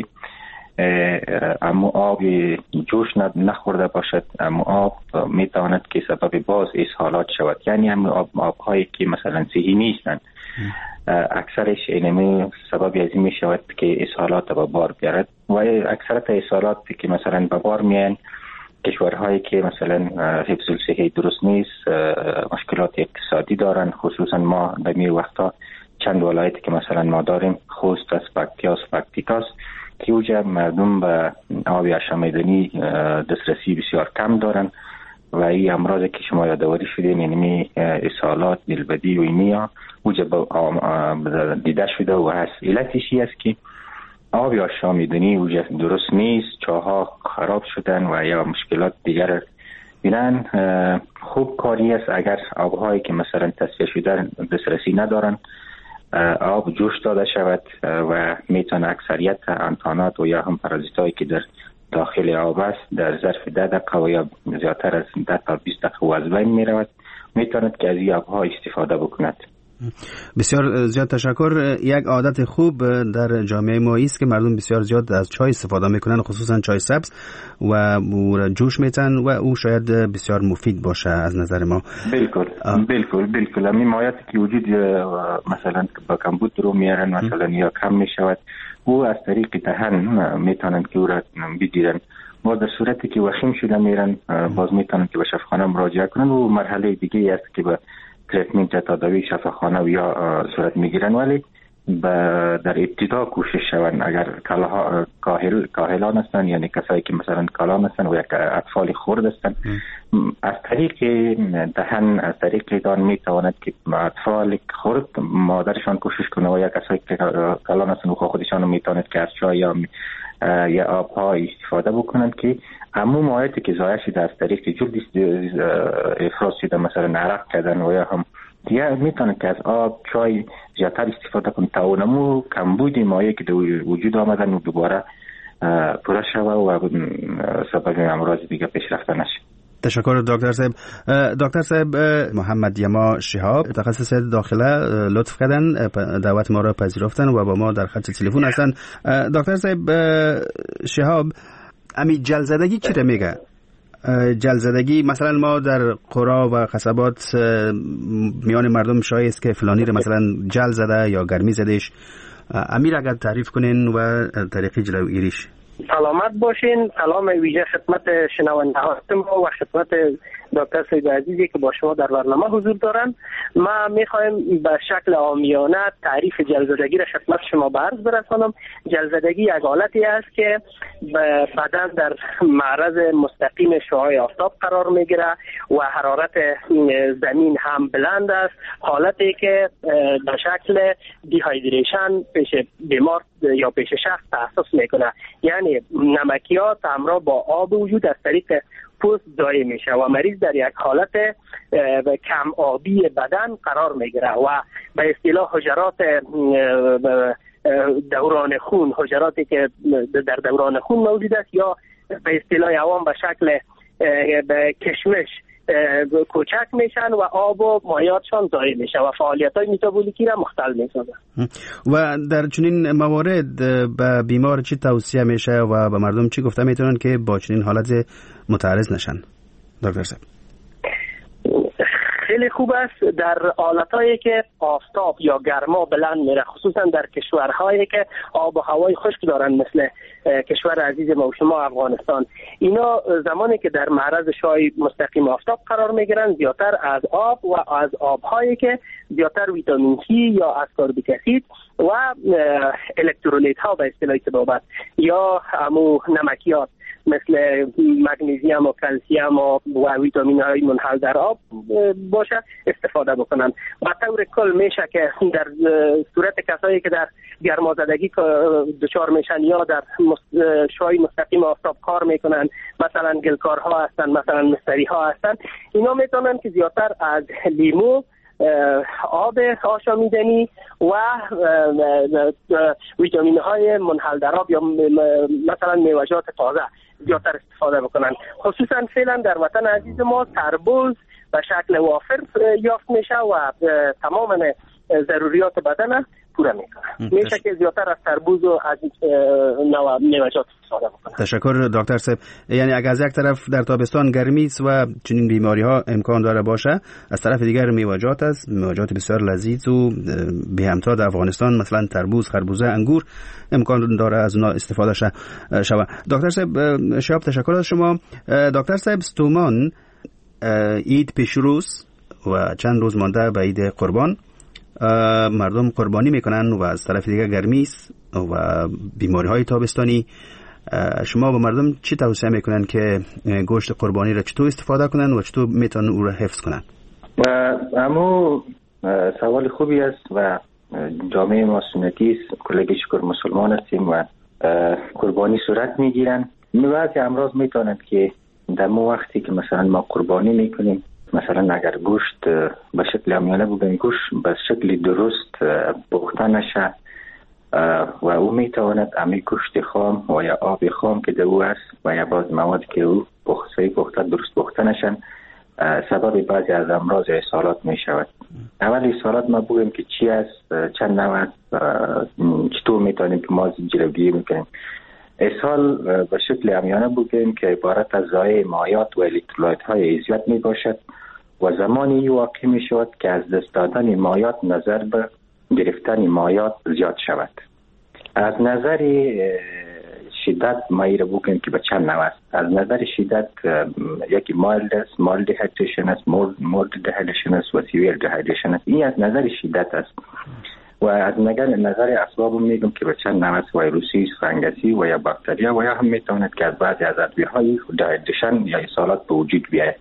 S6: امو آب جوش نخورده باشد، امو آب میتواند که سبب باز اسهالات شود، یعنی امو آبهایی که مثلا صحی نیستند اکثرش اینمی سبب از این می شود که اسهالات به بار بیارد و اکثرت اسهالاتی که مثلا به بار میان کشورهایی که مثلا حفظ الصحه درست نیست، مشکلات اقتصادی دارن. خصوصا ما در می وقتا چند ولایتی که مثلا ما داریم، خوست است، پکتیکاست که اوجا مردم به آب آشامیدنی دسترسی بسیار کم دارن و این امراضی که شما یادآوری شدین، یعنی اسهالات، دلبدی و اینیا اوجا دیده شده و هست. علتش است که آب آشامیدنی اوجا درست نیست، چاها خراب شدن و یا مشکلات دیگر بینن. خوب کاری است اگر آبهایی که مثلا تصفیه شده دسترسی ندارن آب جوش داده شود و میتونه اکثریت انتانات و یا هم پارازیتایی که در داخل آب است در ظرف 10 دقیقه و یا زیادتر از 10 تا 20 دقیقه از بین میرود، میتواند که از این آبها استفاده بکند.
S21: بسیار زیاد تشکر. یک عادت خوب در جامعه ما است که مردم بسیار زیاد از چای استفاده میکنن، خصوصا چای سبز و جوش میتن و او شاید بسیار مفید باشه از نظر ما. بالکل
S6: همین مایعاتی که وجود مثلا با کمبود رو میارن مثلا یا کم میشود، او از طریق دهن میتونن که او را بگیرن و در صورتی که وخیم شده میرن باز میتونن که به شفاخانه مراجعه کنن و مرحله دیگه است که به تریتمنت تداوی شفاخانه یا صورت میگیرن، ولی در ابتدا کوشش شوند اگر کاهلان هستن، یعنی کسایی که مثلا کالان هستن و یک اطفال خرد هستن، از طریق دهن از طریق دهان میتواند که اطفال خرد مادرشان کوشش کنه و یا کسایی که کالان هستن و خودشان میتواند که از چای یا آبها استفاده بکنند که همون مایعاتی که ضایع شده از طریق جلد افراز شده مثلا عرق کردن و یا هم دیگه میتونه که از آب چای زیادتر استفاده کنه تا اونمو کمبود مایع که در وجود آمدن و دوباره پره شوه و سبب امراض دیگه پیشرفته نشه.
S21: تشکر دکتر صاحب. دکتر صاحب محمد یما شهاب متخصص داخله لطف کردن، دعوت ما را پذیرفتن و با ما در خط تلفن هستن. دکتر صاحب شهاب، امی جلزدگی چی رو میگه؟ جلزدگی مثلا ما در قرا و قصبات میان مردم شایع است که فلانی رو مثلا جل زده یا گرمی زدهش، امیر اگر تعریف کنین و طریق جلوگیریش.
S22: سلامت باشین. سلام ویژه خدمت شنونده ما و خدمت
S3: دکتر سید عزیزی که با شما در برنامه حضور دارن. ما میخوایم به شکل عامیانه تعریف جلزدگی را خدمت شما به عرض برسانم. جلزدگی یک حالتی است که بدن در معرض مستقیم شعاع آفتاب قرار میگیره و حرارت زمین هم بلند است، حالتی که به شکل دیهایدریشن پیش بیمار یا پیش شخص تحسس میکنه، یعنی نمکیات همراه با آب وجود از طریق پوست ضایع میشه و مریض در یک حالت کم آبی بدن قرار میگیره و به اصطلاح حجرات دوران خون، حجراتی که در دوران خون موجود است یا به اصطلاح عوام به شکل کشمش کوچک میشن و آب و مایعاتشان ضایع میشه و فعالیت‌های متابولیکی را مختل میسازه.
S21: و در چنین موارد به بیمار چی توصیه میشه و به مردم چی گفته میتونن که با چنین حالت متعرض نشن؟ دکتر صاحب
S3: خیلی خوب است در حالتایی که آفتاب یا گرما بلند میره، خصوصا در کشورهایی که آب و هوای خشک دارن مثل کشور عزیز ما و شما افغانستان، اینا زمانی که در معرض شعاع مستقیم آفتاب قرار میگیرن زیادتر از آب و از آبهایی که زیادتر ویتامین C یا اسکوربیک اسید و الکترولیت ها به اصطلاح طبابت یا همو نمکیات مثل مگنیزیم و کلسیم و ویتامین های منحل در آب باشه استفاده بکنن. به طور کل میشه که در صورت کسایی که در گرمازدگی دچار میشن یا در شعاع مستقیم آفتاب کار میکنن، مثلا گلکارها هستن، مثلا مستری ها هستن، اینا میتونن که زیادتر از لیمو، آب آشامیدنی و ویتامین های منحل در آب یا مثلا میوه‌جات تازه زیادتر استفاده بکنن. خصوصا فعلا در وطن عزیز ما تربوز به شکل وافر یافت میشه و تمام ضروریات بدن پورا میکنه. میشه که زیادتر از تربوز و از نوع میوه‌جات استفاده بکنه.
S21: تشکر دکتر صاحب. یعنی اگر از یک طرف در تابستان گرمی است و چنین بیماری ها امکان داره باشه، از طرف دیگر میوه‌جات است، میوه‌جات بسیار لذیذ و به همتا در افغانستان مثلا تربوز، خربوزه، انگور امکان داره از اونها استفاده شود. دکتر صاحب شب تشکر از شما. دکتر صاحب ستومان، عید پیشروست و چند روز مانده به عید قربان، مردم قربانی میکنن و از طرف دیگه گرمی است و بیماری های تابستانی. شما به مردم چی توصیه میکنن که گوشت قربانی را چطور استفاده کنن و چطور میتونن او را حفظ کنن؟
S6: اما سوال خوبی است و جامعه ما سنتی است، کلگی شکر مسلمان هستیم و قربانی صورت میگیرن. بعضی امراض میتونند که در مو وقتی که مثلا ما قربانی میکنیم، مثلا اگر گوشت به شکل عامیانه بگیم گوشت به شکل درست پخته نشه و او میتواند امی گوشت خام و یا آب خام که در او است و یا باز مواد که او پخته درست پخته نشن سبب بعضی از امراض یا اسهالات میشود. اول اسهالات ما بگیم که چی است، چند نوع است، چطور میتونیم که ما جلوگیری میکنیم. اسهال به شکل عامیانه بگیم که عبارت از ضایع مایعات و الکترولایت های زیاد می باشد و زمانی واقع می شود که از دست دادن مایعات نظر به گرفتن مایعات زیاد شود. از نظر شدت مایع را بگیم که به چند نوع است. از نظر شدت یکی مایلد است، مایلد دیهایدریشن است، مولد دیهایدریشن است و سیویر دیهایدریشن است. این از نظر شدت است. و از نظر اسباب میگم که به چند نوع است، ویروسی، فنگسی و یا باکتریا و یا هم میتواند که از بعضی از ادویه‌های دیهایدریشن یا اسهالات به وجود بیاید.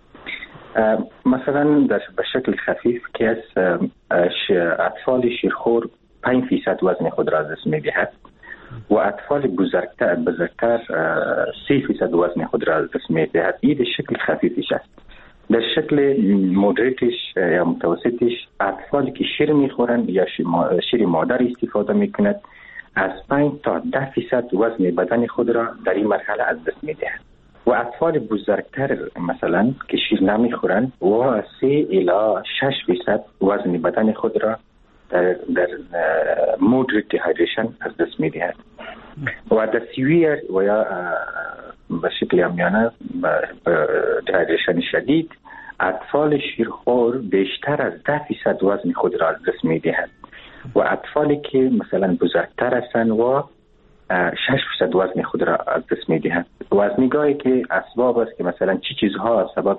S6: مثلا به شکل خفیف که از اطفال شیرخور 5% وزن خود را از دست می‌دهد و اطفال بزرگتر 3% وزن خود را از دست می‌دهد. این به شکل خفیفش است. در شکل مودریتش یا متوسطش اطفالی که شیر میخورن یا شیر مادر استفاده میکند از 5 تا 10% وزن بدن خود را در این مرحله از دست میدهند و اطفال بزرگتر مثلا که شیر نمیخورن و 3 الی 6% وزن بدن خود را در مودریت دیهایدریشن از دست میدهند و در سیویر و یا به شکل عامیانه دیهایدریشن شدید اطفال شیرخور بیشتر از 10% وزن خود را از دست میدهند و اطفالی که مثلا بزرگتر هستند و 6% وزن خود را از دست میدهند و از نگاهی که اسباب است که مثلا چی چیزها سبب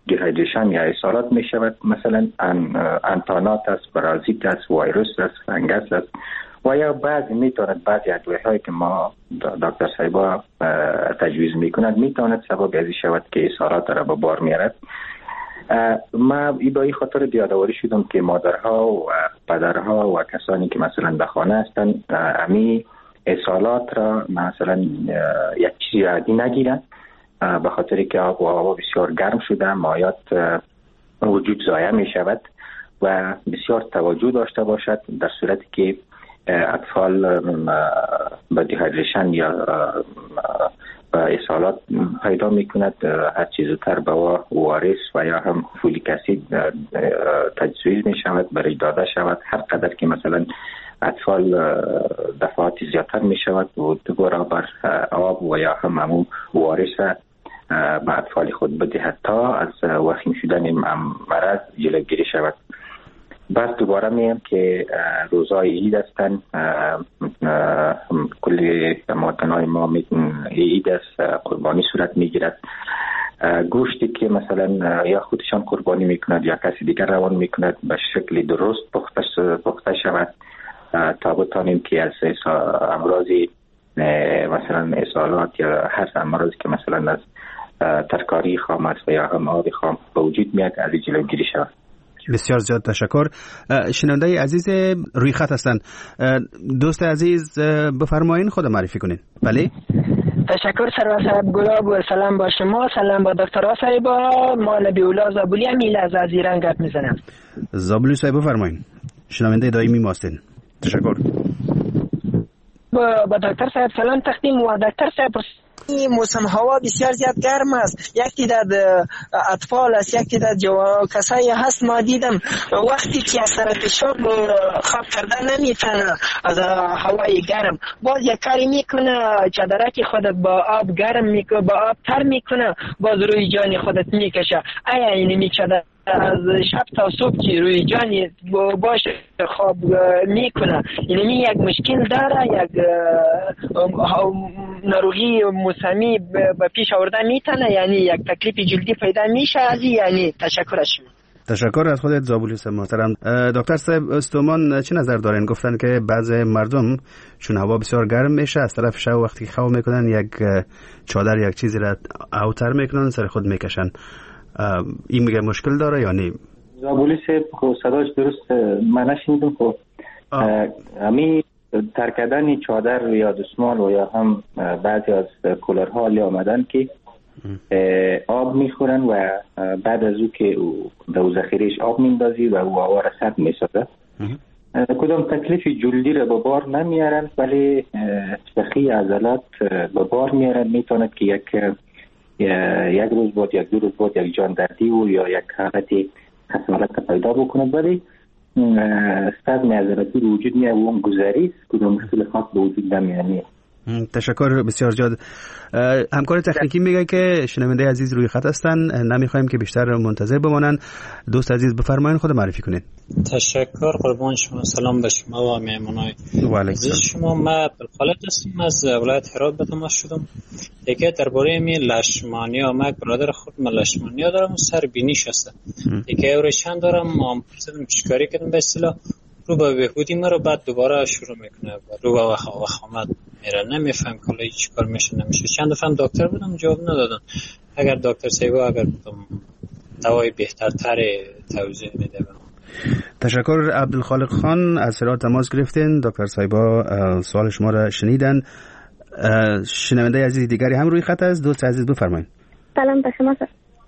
S6: دیهایدریشن یا اسهالات می شود. مثلا انتانات است، پارازیت است، ویروس است، فنگس است و یا میتواند بعضی ادویه‌هایی که ما دکتر صاحبا تجویز میکنند میتواند سبب ازی شود که اسهالات را به بار میارد. ما با این خاطر یادآوری شدم که مادرها و پدرها و کسانی که مثلا در خانه هستند امی اسهالات را مثلا یک چیزی عادی نگیرند، به خاطر که آب و هوا بسیار گرم شده، مایات وجود ضایع می شود و بسیار توجه داشته باشد. در صورتی که اطفال به دیهایدریشن یا اسهالات پیدا می کند، هر چیز زودتر به ORS و یا هم فولیک اسید تجویز می شود برای داده شود. هر قدر که مثلا اطفال دفعات زیادتر می شود و دوباره بر آب و یا هم ORS به اطفال خود بدهد تا از وخیم شدن مرض جلوگیری شود. بعد دوباره میم که روزهای عید هستند، کل مواطنای ما عید است، قربانی صورت میگیرد. گوشتی که مثلا یا خودشان قربانی میکند یا کسی دیگر روان میکند به شکل درست پخته شود تا بتانیم که از امراضی مثلا اسهالات یا هر امراضی که مثلا از ترکاری خام است و یا هم آب خام به وجود میاد از جلوگیری شود.
S21: بسیار زیاد تشکر. شنونده عزیز روی خط هستن. دوست عزیز بفرمایین، خود معرفی کنین. بله.
S9: تشکر سرور صاحب گلاب و سلام با شما، سلام با دکتر صاحبا. ما نبی‌الله زابلی امیل از ایران گپ میزنم.
S21: زابلی صاحب بفرمایین. شنونده دائمی ما هستین. تشکر.
S9: با دکتر صاحب سلام تقدیم و دکتر صاحب این موسم هوا بسیار زیاد گرم است. یک تعداد اطفال است، یک تعداد کسایی هست ما دیدم وقتی که از سر پیشاب خواب کردن نمیتونه از هوای گرم، باز یک کاری میکنه چادرک خودت با آب گرم میکنه، با آب تر میکنه، باز روی جان خودت میکشه. آیا این میچاده از شب تا صبح که روی جانی باشه خواب میکنه، یعنی یک مشکل داره، یک نروغی موسمی به پیش آورده میتونه، یعنی یک تکلیف جلدی پیدا میشه از یعنی. تشکرش.
S21: تشکر از خودت زابولیس محترم. دکتر صاحب استومان چه نظر دارین؟ گفتن که بعض مردم چون هوا بسیار گرم میشه از طرف شب وقتی خواب میکنن یک چادر یک چیزی را اوتر میکنن سر خود میکشن، این میگه مشکل داره یا نه؟
S6: زابولیس خب صداش درست من نشنیدم. خب امی ترکدن چادر یا دستمال و یا هم بعضی از کولرها حالی آمدن که آب میخورن و بعد از او که در ذخیرهش آب میندازی و او هوا را سرد میسازه. کدام تکلیف جلدی را به بار نمیارن ولی بقیه عضلات به بار میارن. میتواند که یک روز بعد، یک دو روز بعد یک جان دردی و یا یک حالتی خسارت پیدا بکند ولی صدمه عضلاتی به وجود میاد و اون گذری کدام مشکل خاص به وجود نمیاد.
S21: تشکر بسیار زیاد. همکار تکنیکی میگه که شنونده عزیز روی خط هستن، نمیخوایم که بیشتر منتظر بمانن. دوست عزیز بفرمایید، خود معرفی کنید.
S22: تشکر، قربان شما، سلام به شما و مهمانای عزیز شما. من بالخالق هستم، از ولایت هرات به تماس شدم. دیگه درباره می لشمانیا، من برادر خود لشمانیا دارم و سر بینیش هست. دیگه اورشن دارم، ما پرسیدم چیکاری کردم به اصطلاح رو به بهبودی مرا بعد دوباره شروع میکنه رو به وخامت میره. نمیفهم کلا هیچ کار میشه نمیشه. چند دفعه دکتر بودم جواب ندادن. اگر دکتر صاحب اگر دوای بهترتر توضیح میده.
S21: تشکر. عبدالخالق خان از هرات تماس گرفتین. دکتر صاحبا سوال شما را شنیدن. شنونده عزیز دیگری هم روی خط است. دوست عزیز بفرمایید.
S23: سلام به شما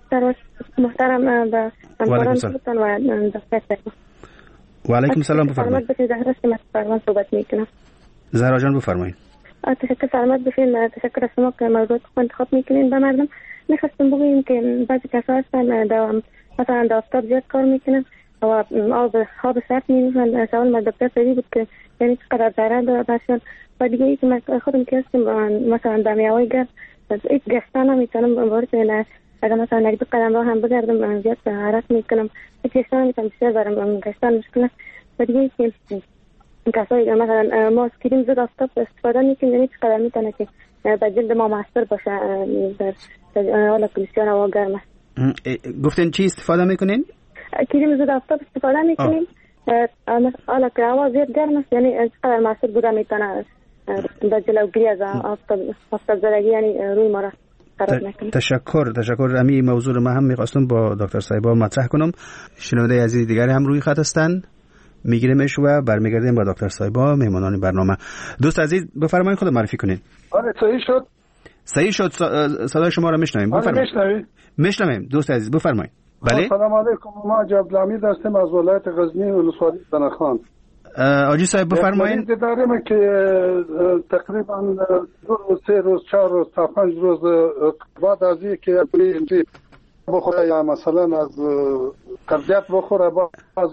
S23: محترم به همکاران خودتان و دکتر.
S21: و علیکم سلام بفرمایید.
S23: سلامت باشید. زهرا از پروان صحبت میکنم.
S21: زهرا جان بفرمایید.
S23: تشکر. سلامت باشید. تشکر از شما که موضوع انتخاب میکنین به مردم. میخواستم بگویم که بعضی کسا هستن مثلا در آفتاب زیاد کار میکنن و آب سرد میمونن. سوال من دکتر سوی بود که یعنی چقدر ضرر داره برشان. و دیگه ای که خودم که هستم مثلا در میوای گرد هیچ گشتن نمیتونم وارد اگر مثلا یک دو قدم راه هم بگردم زیاد حرکت میکنم. گشتن نمیتونم بسیار برم گشتن مشکل است. و دیگه که کسایی مثلا ما اسکریم زد آفتاب استفاده میکنیم یعنی چقدر میتونه که به جلد ما مؤثر باشه در حال که بسیار هوا گرم است.
S21: گفتین چی استفاده میکنین؟
S23: کریم ضد آفتاب استفاده میکنیم. حالا که هوا زیاد گرم است یعنی اینقدر مؤثر بوده میتونه در جلوگیری از آفتاب زدگی یعنی روی ما را خراب نکنه.
S21: تشکر. امی موضوع ما هم میخواستم با دکتر صایبا مطرح کنم. شنونده عزیز دیگری هم روی خط هستن، میگیریمش و برمیگردیم با دکتر صایبا مهمانان برنامه. دوست عزیز بفرمایید خود معرفی کنین.
S1: آره صحیح شد.
S21: صدای شما را میشنویم.
S1: بفرمایید.
S21: میشنویم دوست عزیز بفرمایید. بله.
S1: سلام علیکم. ما عبدالحمید هستم از ولایت غزنی ولسوالی بناخان.
S21: آجی صاحب بفرمایید.
S1: داریم که تقریبا 2 روز 3 روز 4 روز تا 5 روز بعد از اینکه بخوره یا مثلا از قبضیت بخوره باز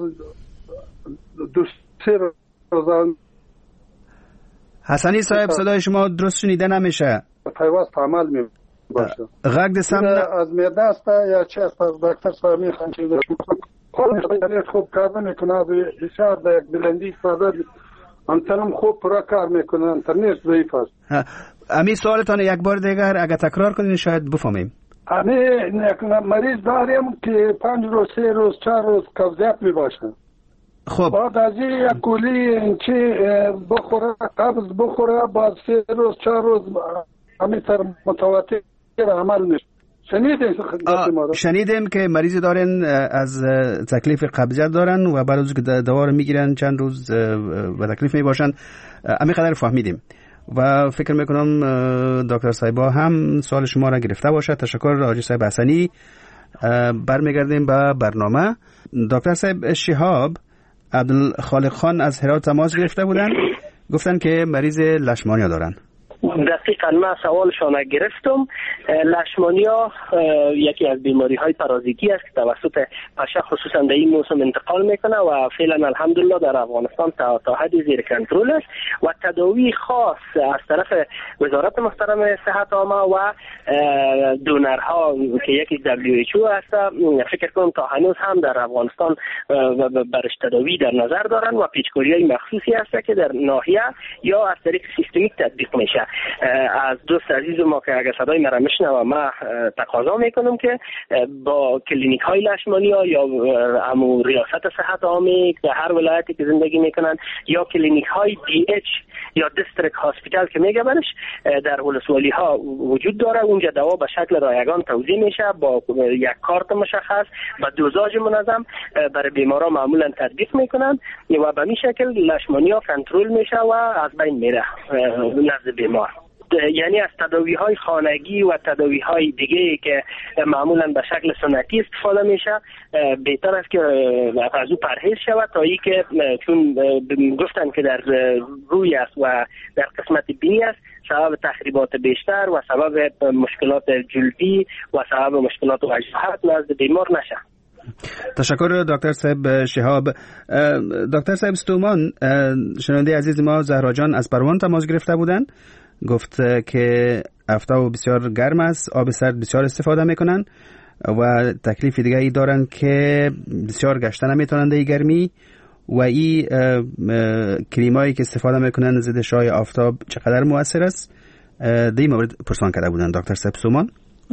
S1: 2-3 روز.
S21: حسنی صاحب صدای شما درست شنیده نمیشه.
S1: پیوست عمل می باشه.
S21: غږ د سم
S1: از معده است یا چه است؟ دکتر صاحب میخوان که خوب کار میکنه، بسیار در یک بلندی فضا انترم خوب پرا کار میکنه، انترنت ضعیف است.
S21: امی سوالتان یک بار دیگر اگر تکرار کنین شاید بفهمیم.
S1: امی مریض داریم که 5 روز 3 روز 4 روز قبضیت می باشه.
S21: خب
S1: بعد از این یک کولی چی بخوره قبض بخوره بعد 3 روز 4 روز همینطور متواتر عمل میشه.
S21: شنیدیم که مریض دارن از تکلیف قبضیت دارن و بعد از که دوا رو میگیرن چند روز به تکلیف میباشن. همین قدر فهمیدیم و فکر میکنم دکتر صایبا هم سوال شما را گرفته باشه. تشکر حاجی صاحب حسنی. برمیگردیم به برنامه. دکتر صاحب شهاب عبدالخالق خان از هرات تماس گرفته بودن، گفتن که مریض لشمانیا دارن.
S3: دقیقاً من سوالشان گرفتم. لشمانیا یکی از بیماری های پارازیتی است که توسط پشه خصوصا در این موسم انتقال میکنه و فعلا الحمدلله در افغانستان تا حدی زیر کنترل است و تداوی خاص از طرف وزارت محترم صحت عامه و دونرها که یکی WHO است، فکر کنم تا هنوز هم در افغانستان برش تداوی در نظر دارن و پیچکاری های مخصوصی است که در ناحیه یا از طریق سیستمیک تطبیق میشه. از دوست عزیز ما که اگر صدای مرا میشنوه ما تقاضا میکنم که با کلینیک های لشمانیا یا امو ریاست صحت عامه در هر ولایتی که زندگی میکنن یا کلینیک های DH یا دیستریکت هاسپیتال که میگه برش در ولسوالی ها وجود داره، اونجا دوا به شکل رایگان توزیع میشه با یک کارت مشخص با دوزاژ منظم برای بیمارا معمولا تطبیق میکنن و به این شکل لشمانیا کنترل میشه و از بین میره نزد بیمار. یعنی از تداوی های خانگی و تداوی های دیگه که معمولا به شکل سنتی استفاده میشه بهتر است که از او پرهیز شود تا ای که چون گفتن که در روی است و در قسمت بینی است سبب تخریبات بیشتر و سبب مشکلات جلدی و سبب مشکلات وجاهت نزد بیمار نشه.
S21: تشکر دکتر صاحب شهاب. دکتر صاحب ستومان شنونده عزیز ما زهرا جان از پروان تماس گرفته بودن، گفت که آفتاب بسیار گرم است، آب سرد بسیار استفاده میکنن و تکلیف دیگه ای دارن که بسیار گشته نمیتونن در گرمی و این کریمایی که استفاده میکنن ضد شعاع آفتاب چقدر مؤثر است. در این مورد پرسان کرده بودن دکتر صاحب ستومان.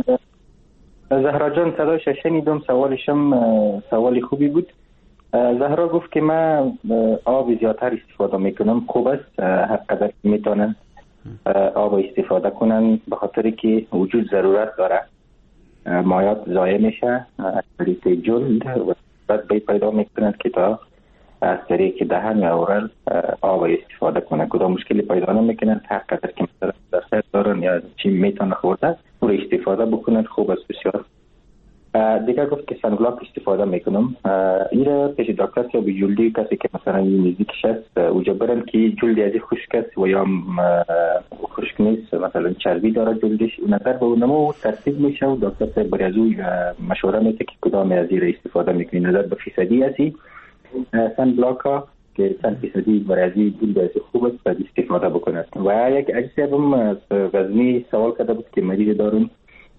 S6: زهرا جان صدایش شنیدم، سوالشم سوال خوبی بود. زهرا گفت که من آب زیادتر استفاده میکنم، خوب است هر قدر میتونن آب استفاده کنن به خاطر که وجود ضرورت داره، مایات ضایع میشه از طریق جلد و بعد پیدا میکنند که تا از طریق دهن یا اورال آب استفاده کنن کدام مشکلی پیدا نمیکنند. هر قدر که مثلا درصد دارن یا چی میتونه خورده رو استفاده بکنن، خوب است بسیار. دیگه گفت که سنگلاک استفاده میکنم. ایره پیش دکتر که به جلدی کسی که مثلا نزدیکش است اوجا برن که جلدی ازی خشک است و یا خشک نیست، مثلا چربی داره جلدش، نظر به اونمو ترتیب میشه و دکتر برای از اون مشوره میده که کدام از این استفاده میکنی. نظر به فیصدی هستی سنگلاک ها که 100% برای از این جلد ازی خوب است باید استفاده بکنه. و یک عزیزی هم از غزنی سوال کرده بود که مریض دارم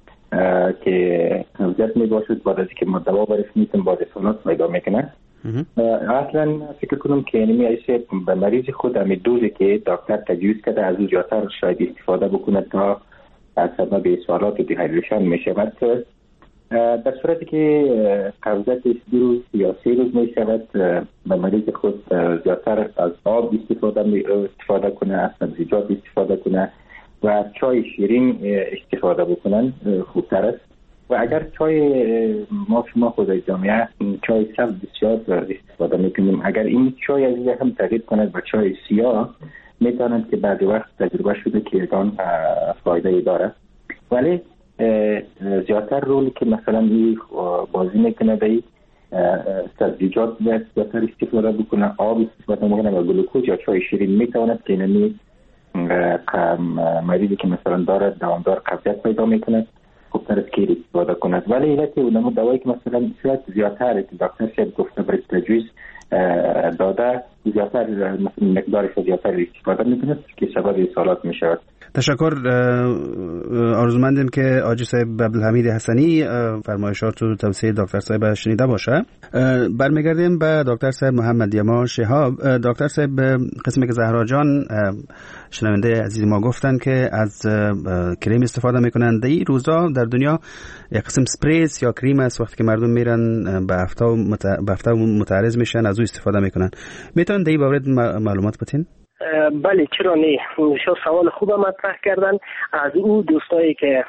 S6: که وضعیت می باشد بعد از که ما دوا برش میتون بعد سونات پیدا میکنه. اصلا فکر کنم که اینمی ایسه به مریض خود همی دوزی که دکتر تجویز کرده از او جاتر شاید استفاده بکنه تا از سبب سوالات دیهایدریشن میشه. در صورتی که قبضت 2 روز یا 3 روز می شود به مریض خود زیادتر از آب استفاده کنه، از سبزیجات استفاده کنه و چای شیرین استفاده بکنن خوبتر است. و اگر چای شما خود جامعه چای سبز بسیار استفاده میکنیم، اگر این چای از هم تغییر کند به چای سیاه میتواند که بعد وقت تجربه شده که آن فایده داره، ولی زیادتر رولی که مثلا این بازی میکنه به سبزیجات زیادتر استفاده بکنه، آب استفاده بکنه و گلوکوز یا چای شیرین میتواند که اینمی مریضی که مثلا داره دوامدار قبضیت پیدا میکنه خوبتر از که استفاده کند. ولی علت اونمو دوایی که مثلا شاید زیادتر که دکتر شاید گفته برای تجویز داده زیادتر مقدارش زیادتر استفاده میکنه که سبب اصالات میشود.
S21: تشکر. آرزومندیم که آجی صاحب عبدالحمید حسنی فرمایشات و توصیه دکتر صاحب شنیده باشه. برمیگردیم به دکتر صاحب محمد یما شهاب. دکتر صاحب قسمی که زهرا جان شنونده عزیز ما گفتن که از کریم استفاده میکنن، در این روزا در دنیا یک قسم سپریس یا کریم است وقتی که مردم میرن به هفته متعرض میشن از او استفاده میکنن. میتونن در این باره معلومات بدین؟
S3: بله چرا نه، شما سوال خوب مطرح کردن. از او دوستایی که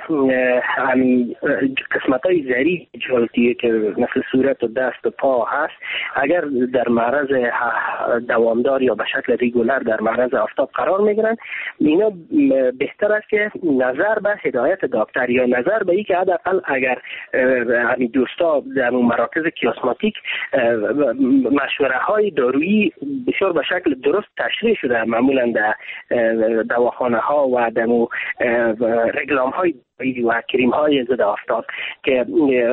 S3: قسمتای ظریف جلدی که مثل صورت و دست و پا هست، اگر در معرض دوامدار یا به شکل ریگولر در معرض آفتاب قرار میگیرن، اینا بهتر است که نظر به هدایت دکتر یا نظر به این که حداقل اگر دوستا در مراکز کیاسماتیک مشوره های دارویی بسیار به شکل درست تشریح شده، معمولا در دواخانه ها و در رکلام های و کریم های ضد آفتاب که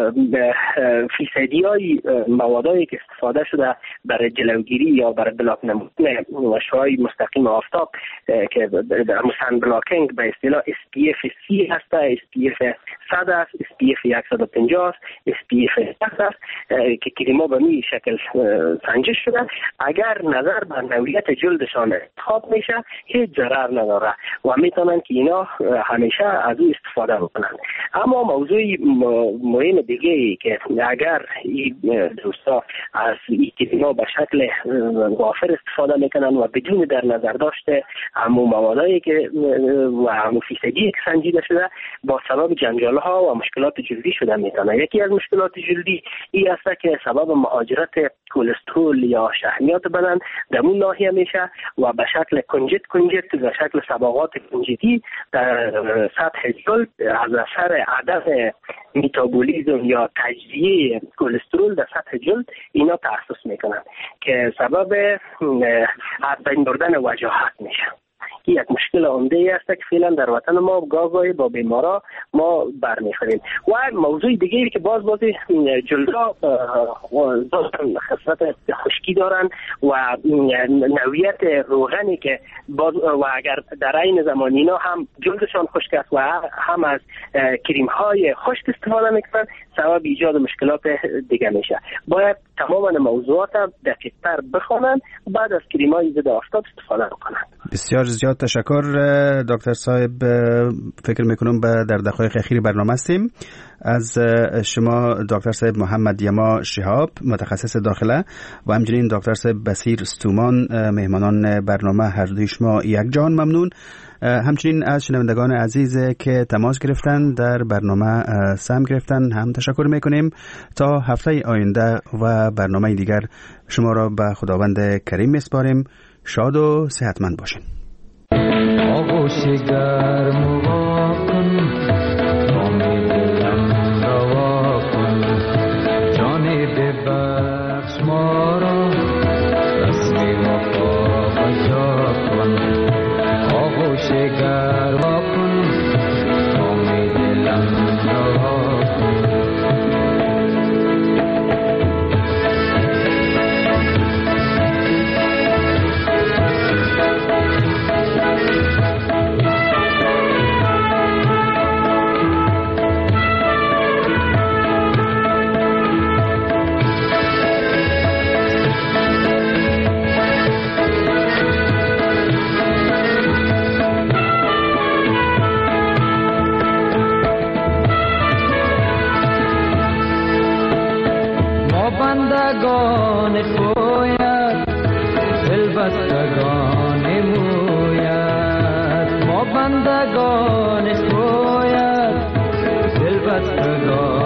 S3: فیصدی های موادایی که استفاده شده برای جلوگیری یا برای بلاک نمودن مشعاع مستقیم آفتاب که در سن بلاکینگ به اصطلاح SPF 30 هست، SPF 100 است، SPF 150 است، SPF 100 است که کریما به می شکل سنجش شده. اگر نظر بر نوعیت جلدشان انتخاب میشه هیچ ضرر نداره و میتونن که اینا همیشه از او استفاده بکنن. اما موضوع مهم دیگه ای که اگر دوستا از کریما به شکل وافر استفاده میکنن و بدون در نظر داشته همون موادایی که و همون فیصدی که سنجیده شده، با سبب جنجال ها و مشکلات جلدی شده میتونه. یکی از مشکلات جلدی این است که سبب مهاجرت کلسترول یا شحمیات بدن در اون ناحیه میشه و به شکل کنجت به شکل صبغات کنجتی در سطح جلد از اثر عدم متابولیزم یا تجزیه کلسترول در سطح جلد اینا تأسس میکنن که سبب از بین بردن وجاهت میشه. یک مشکل عمده است که فعلا در وطن ما گاهی با بیمارا ما برمیخوریم. و موضوع دیگه ای که باز جلدا خصلت خشکی دارن و نوعیت روغنی که باز و اگر در عین زمان اینا هم جلدشان خشک است و هم از کریم های خشک استفاده میکنن، سبب ایجاد مشکلات دیگه میشه. باید تمام موضوعات دقیق‌تر بخوانند بعد از کریم های ضد آفتاب استفاده بکنن.
S21: بسیار زیاد تشکر دکتر صاحب. فکر میکنم در دقایق اخیر برنامه هستیم. از شما دکتر صاحب محمد یما شهاب متخصص داخله و همچنین دکتر صاحب بصیر استومان مهمانان برنامه هر دوی شما یک جان ممنون. همچنین از شنوندگان عزیز که تماس گرفتن در برنامه سهم گرفتن هم تشکر میکنیم. تا هفته آینده و برنامه دیگر شما را به خداوند کریم میسپاریم. شاد و صحتمند باشین. آغوش گرم و واکن نام دلم روا کن، جان ببخش ما را رسمی وفا بجا کن. آغوش گرم واکن نام دلم روا کن.
S10: بندگان سویت دل بستگان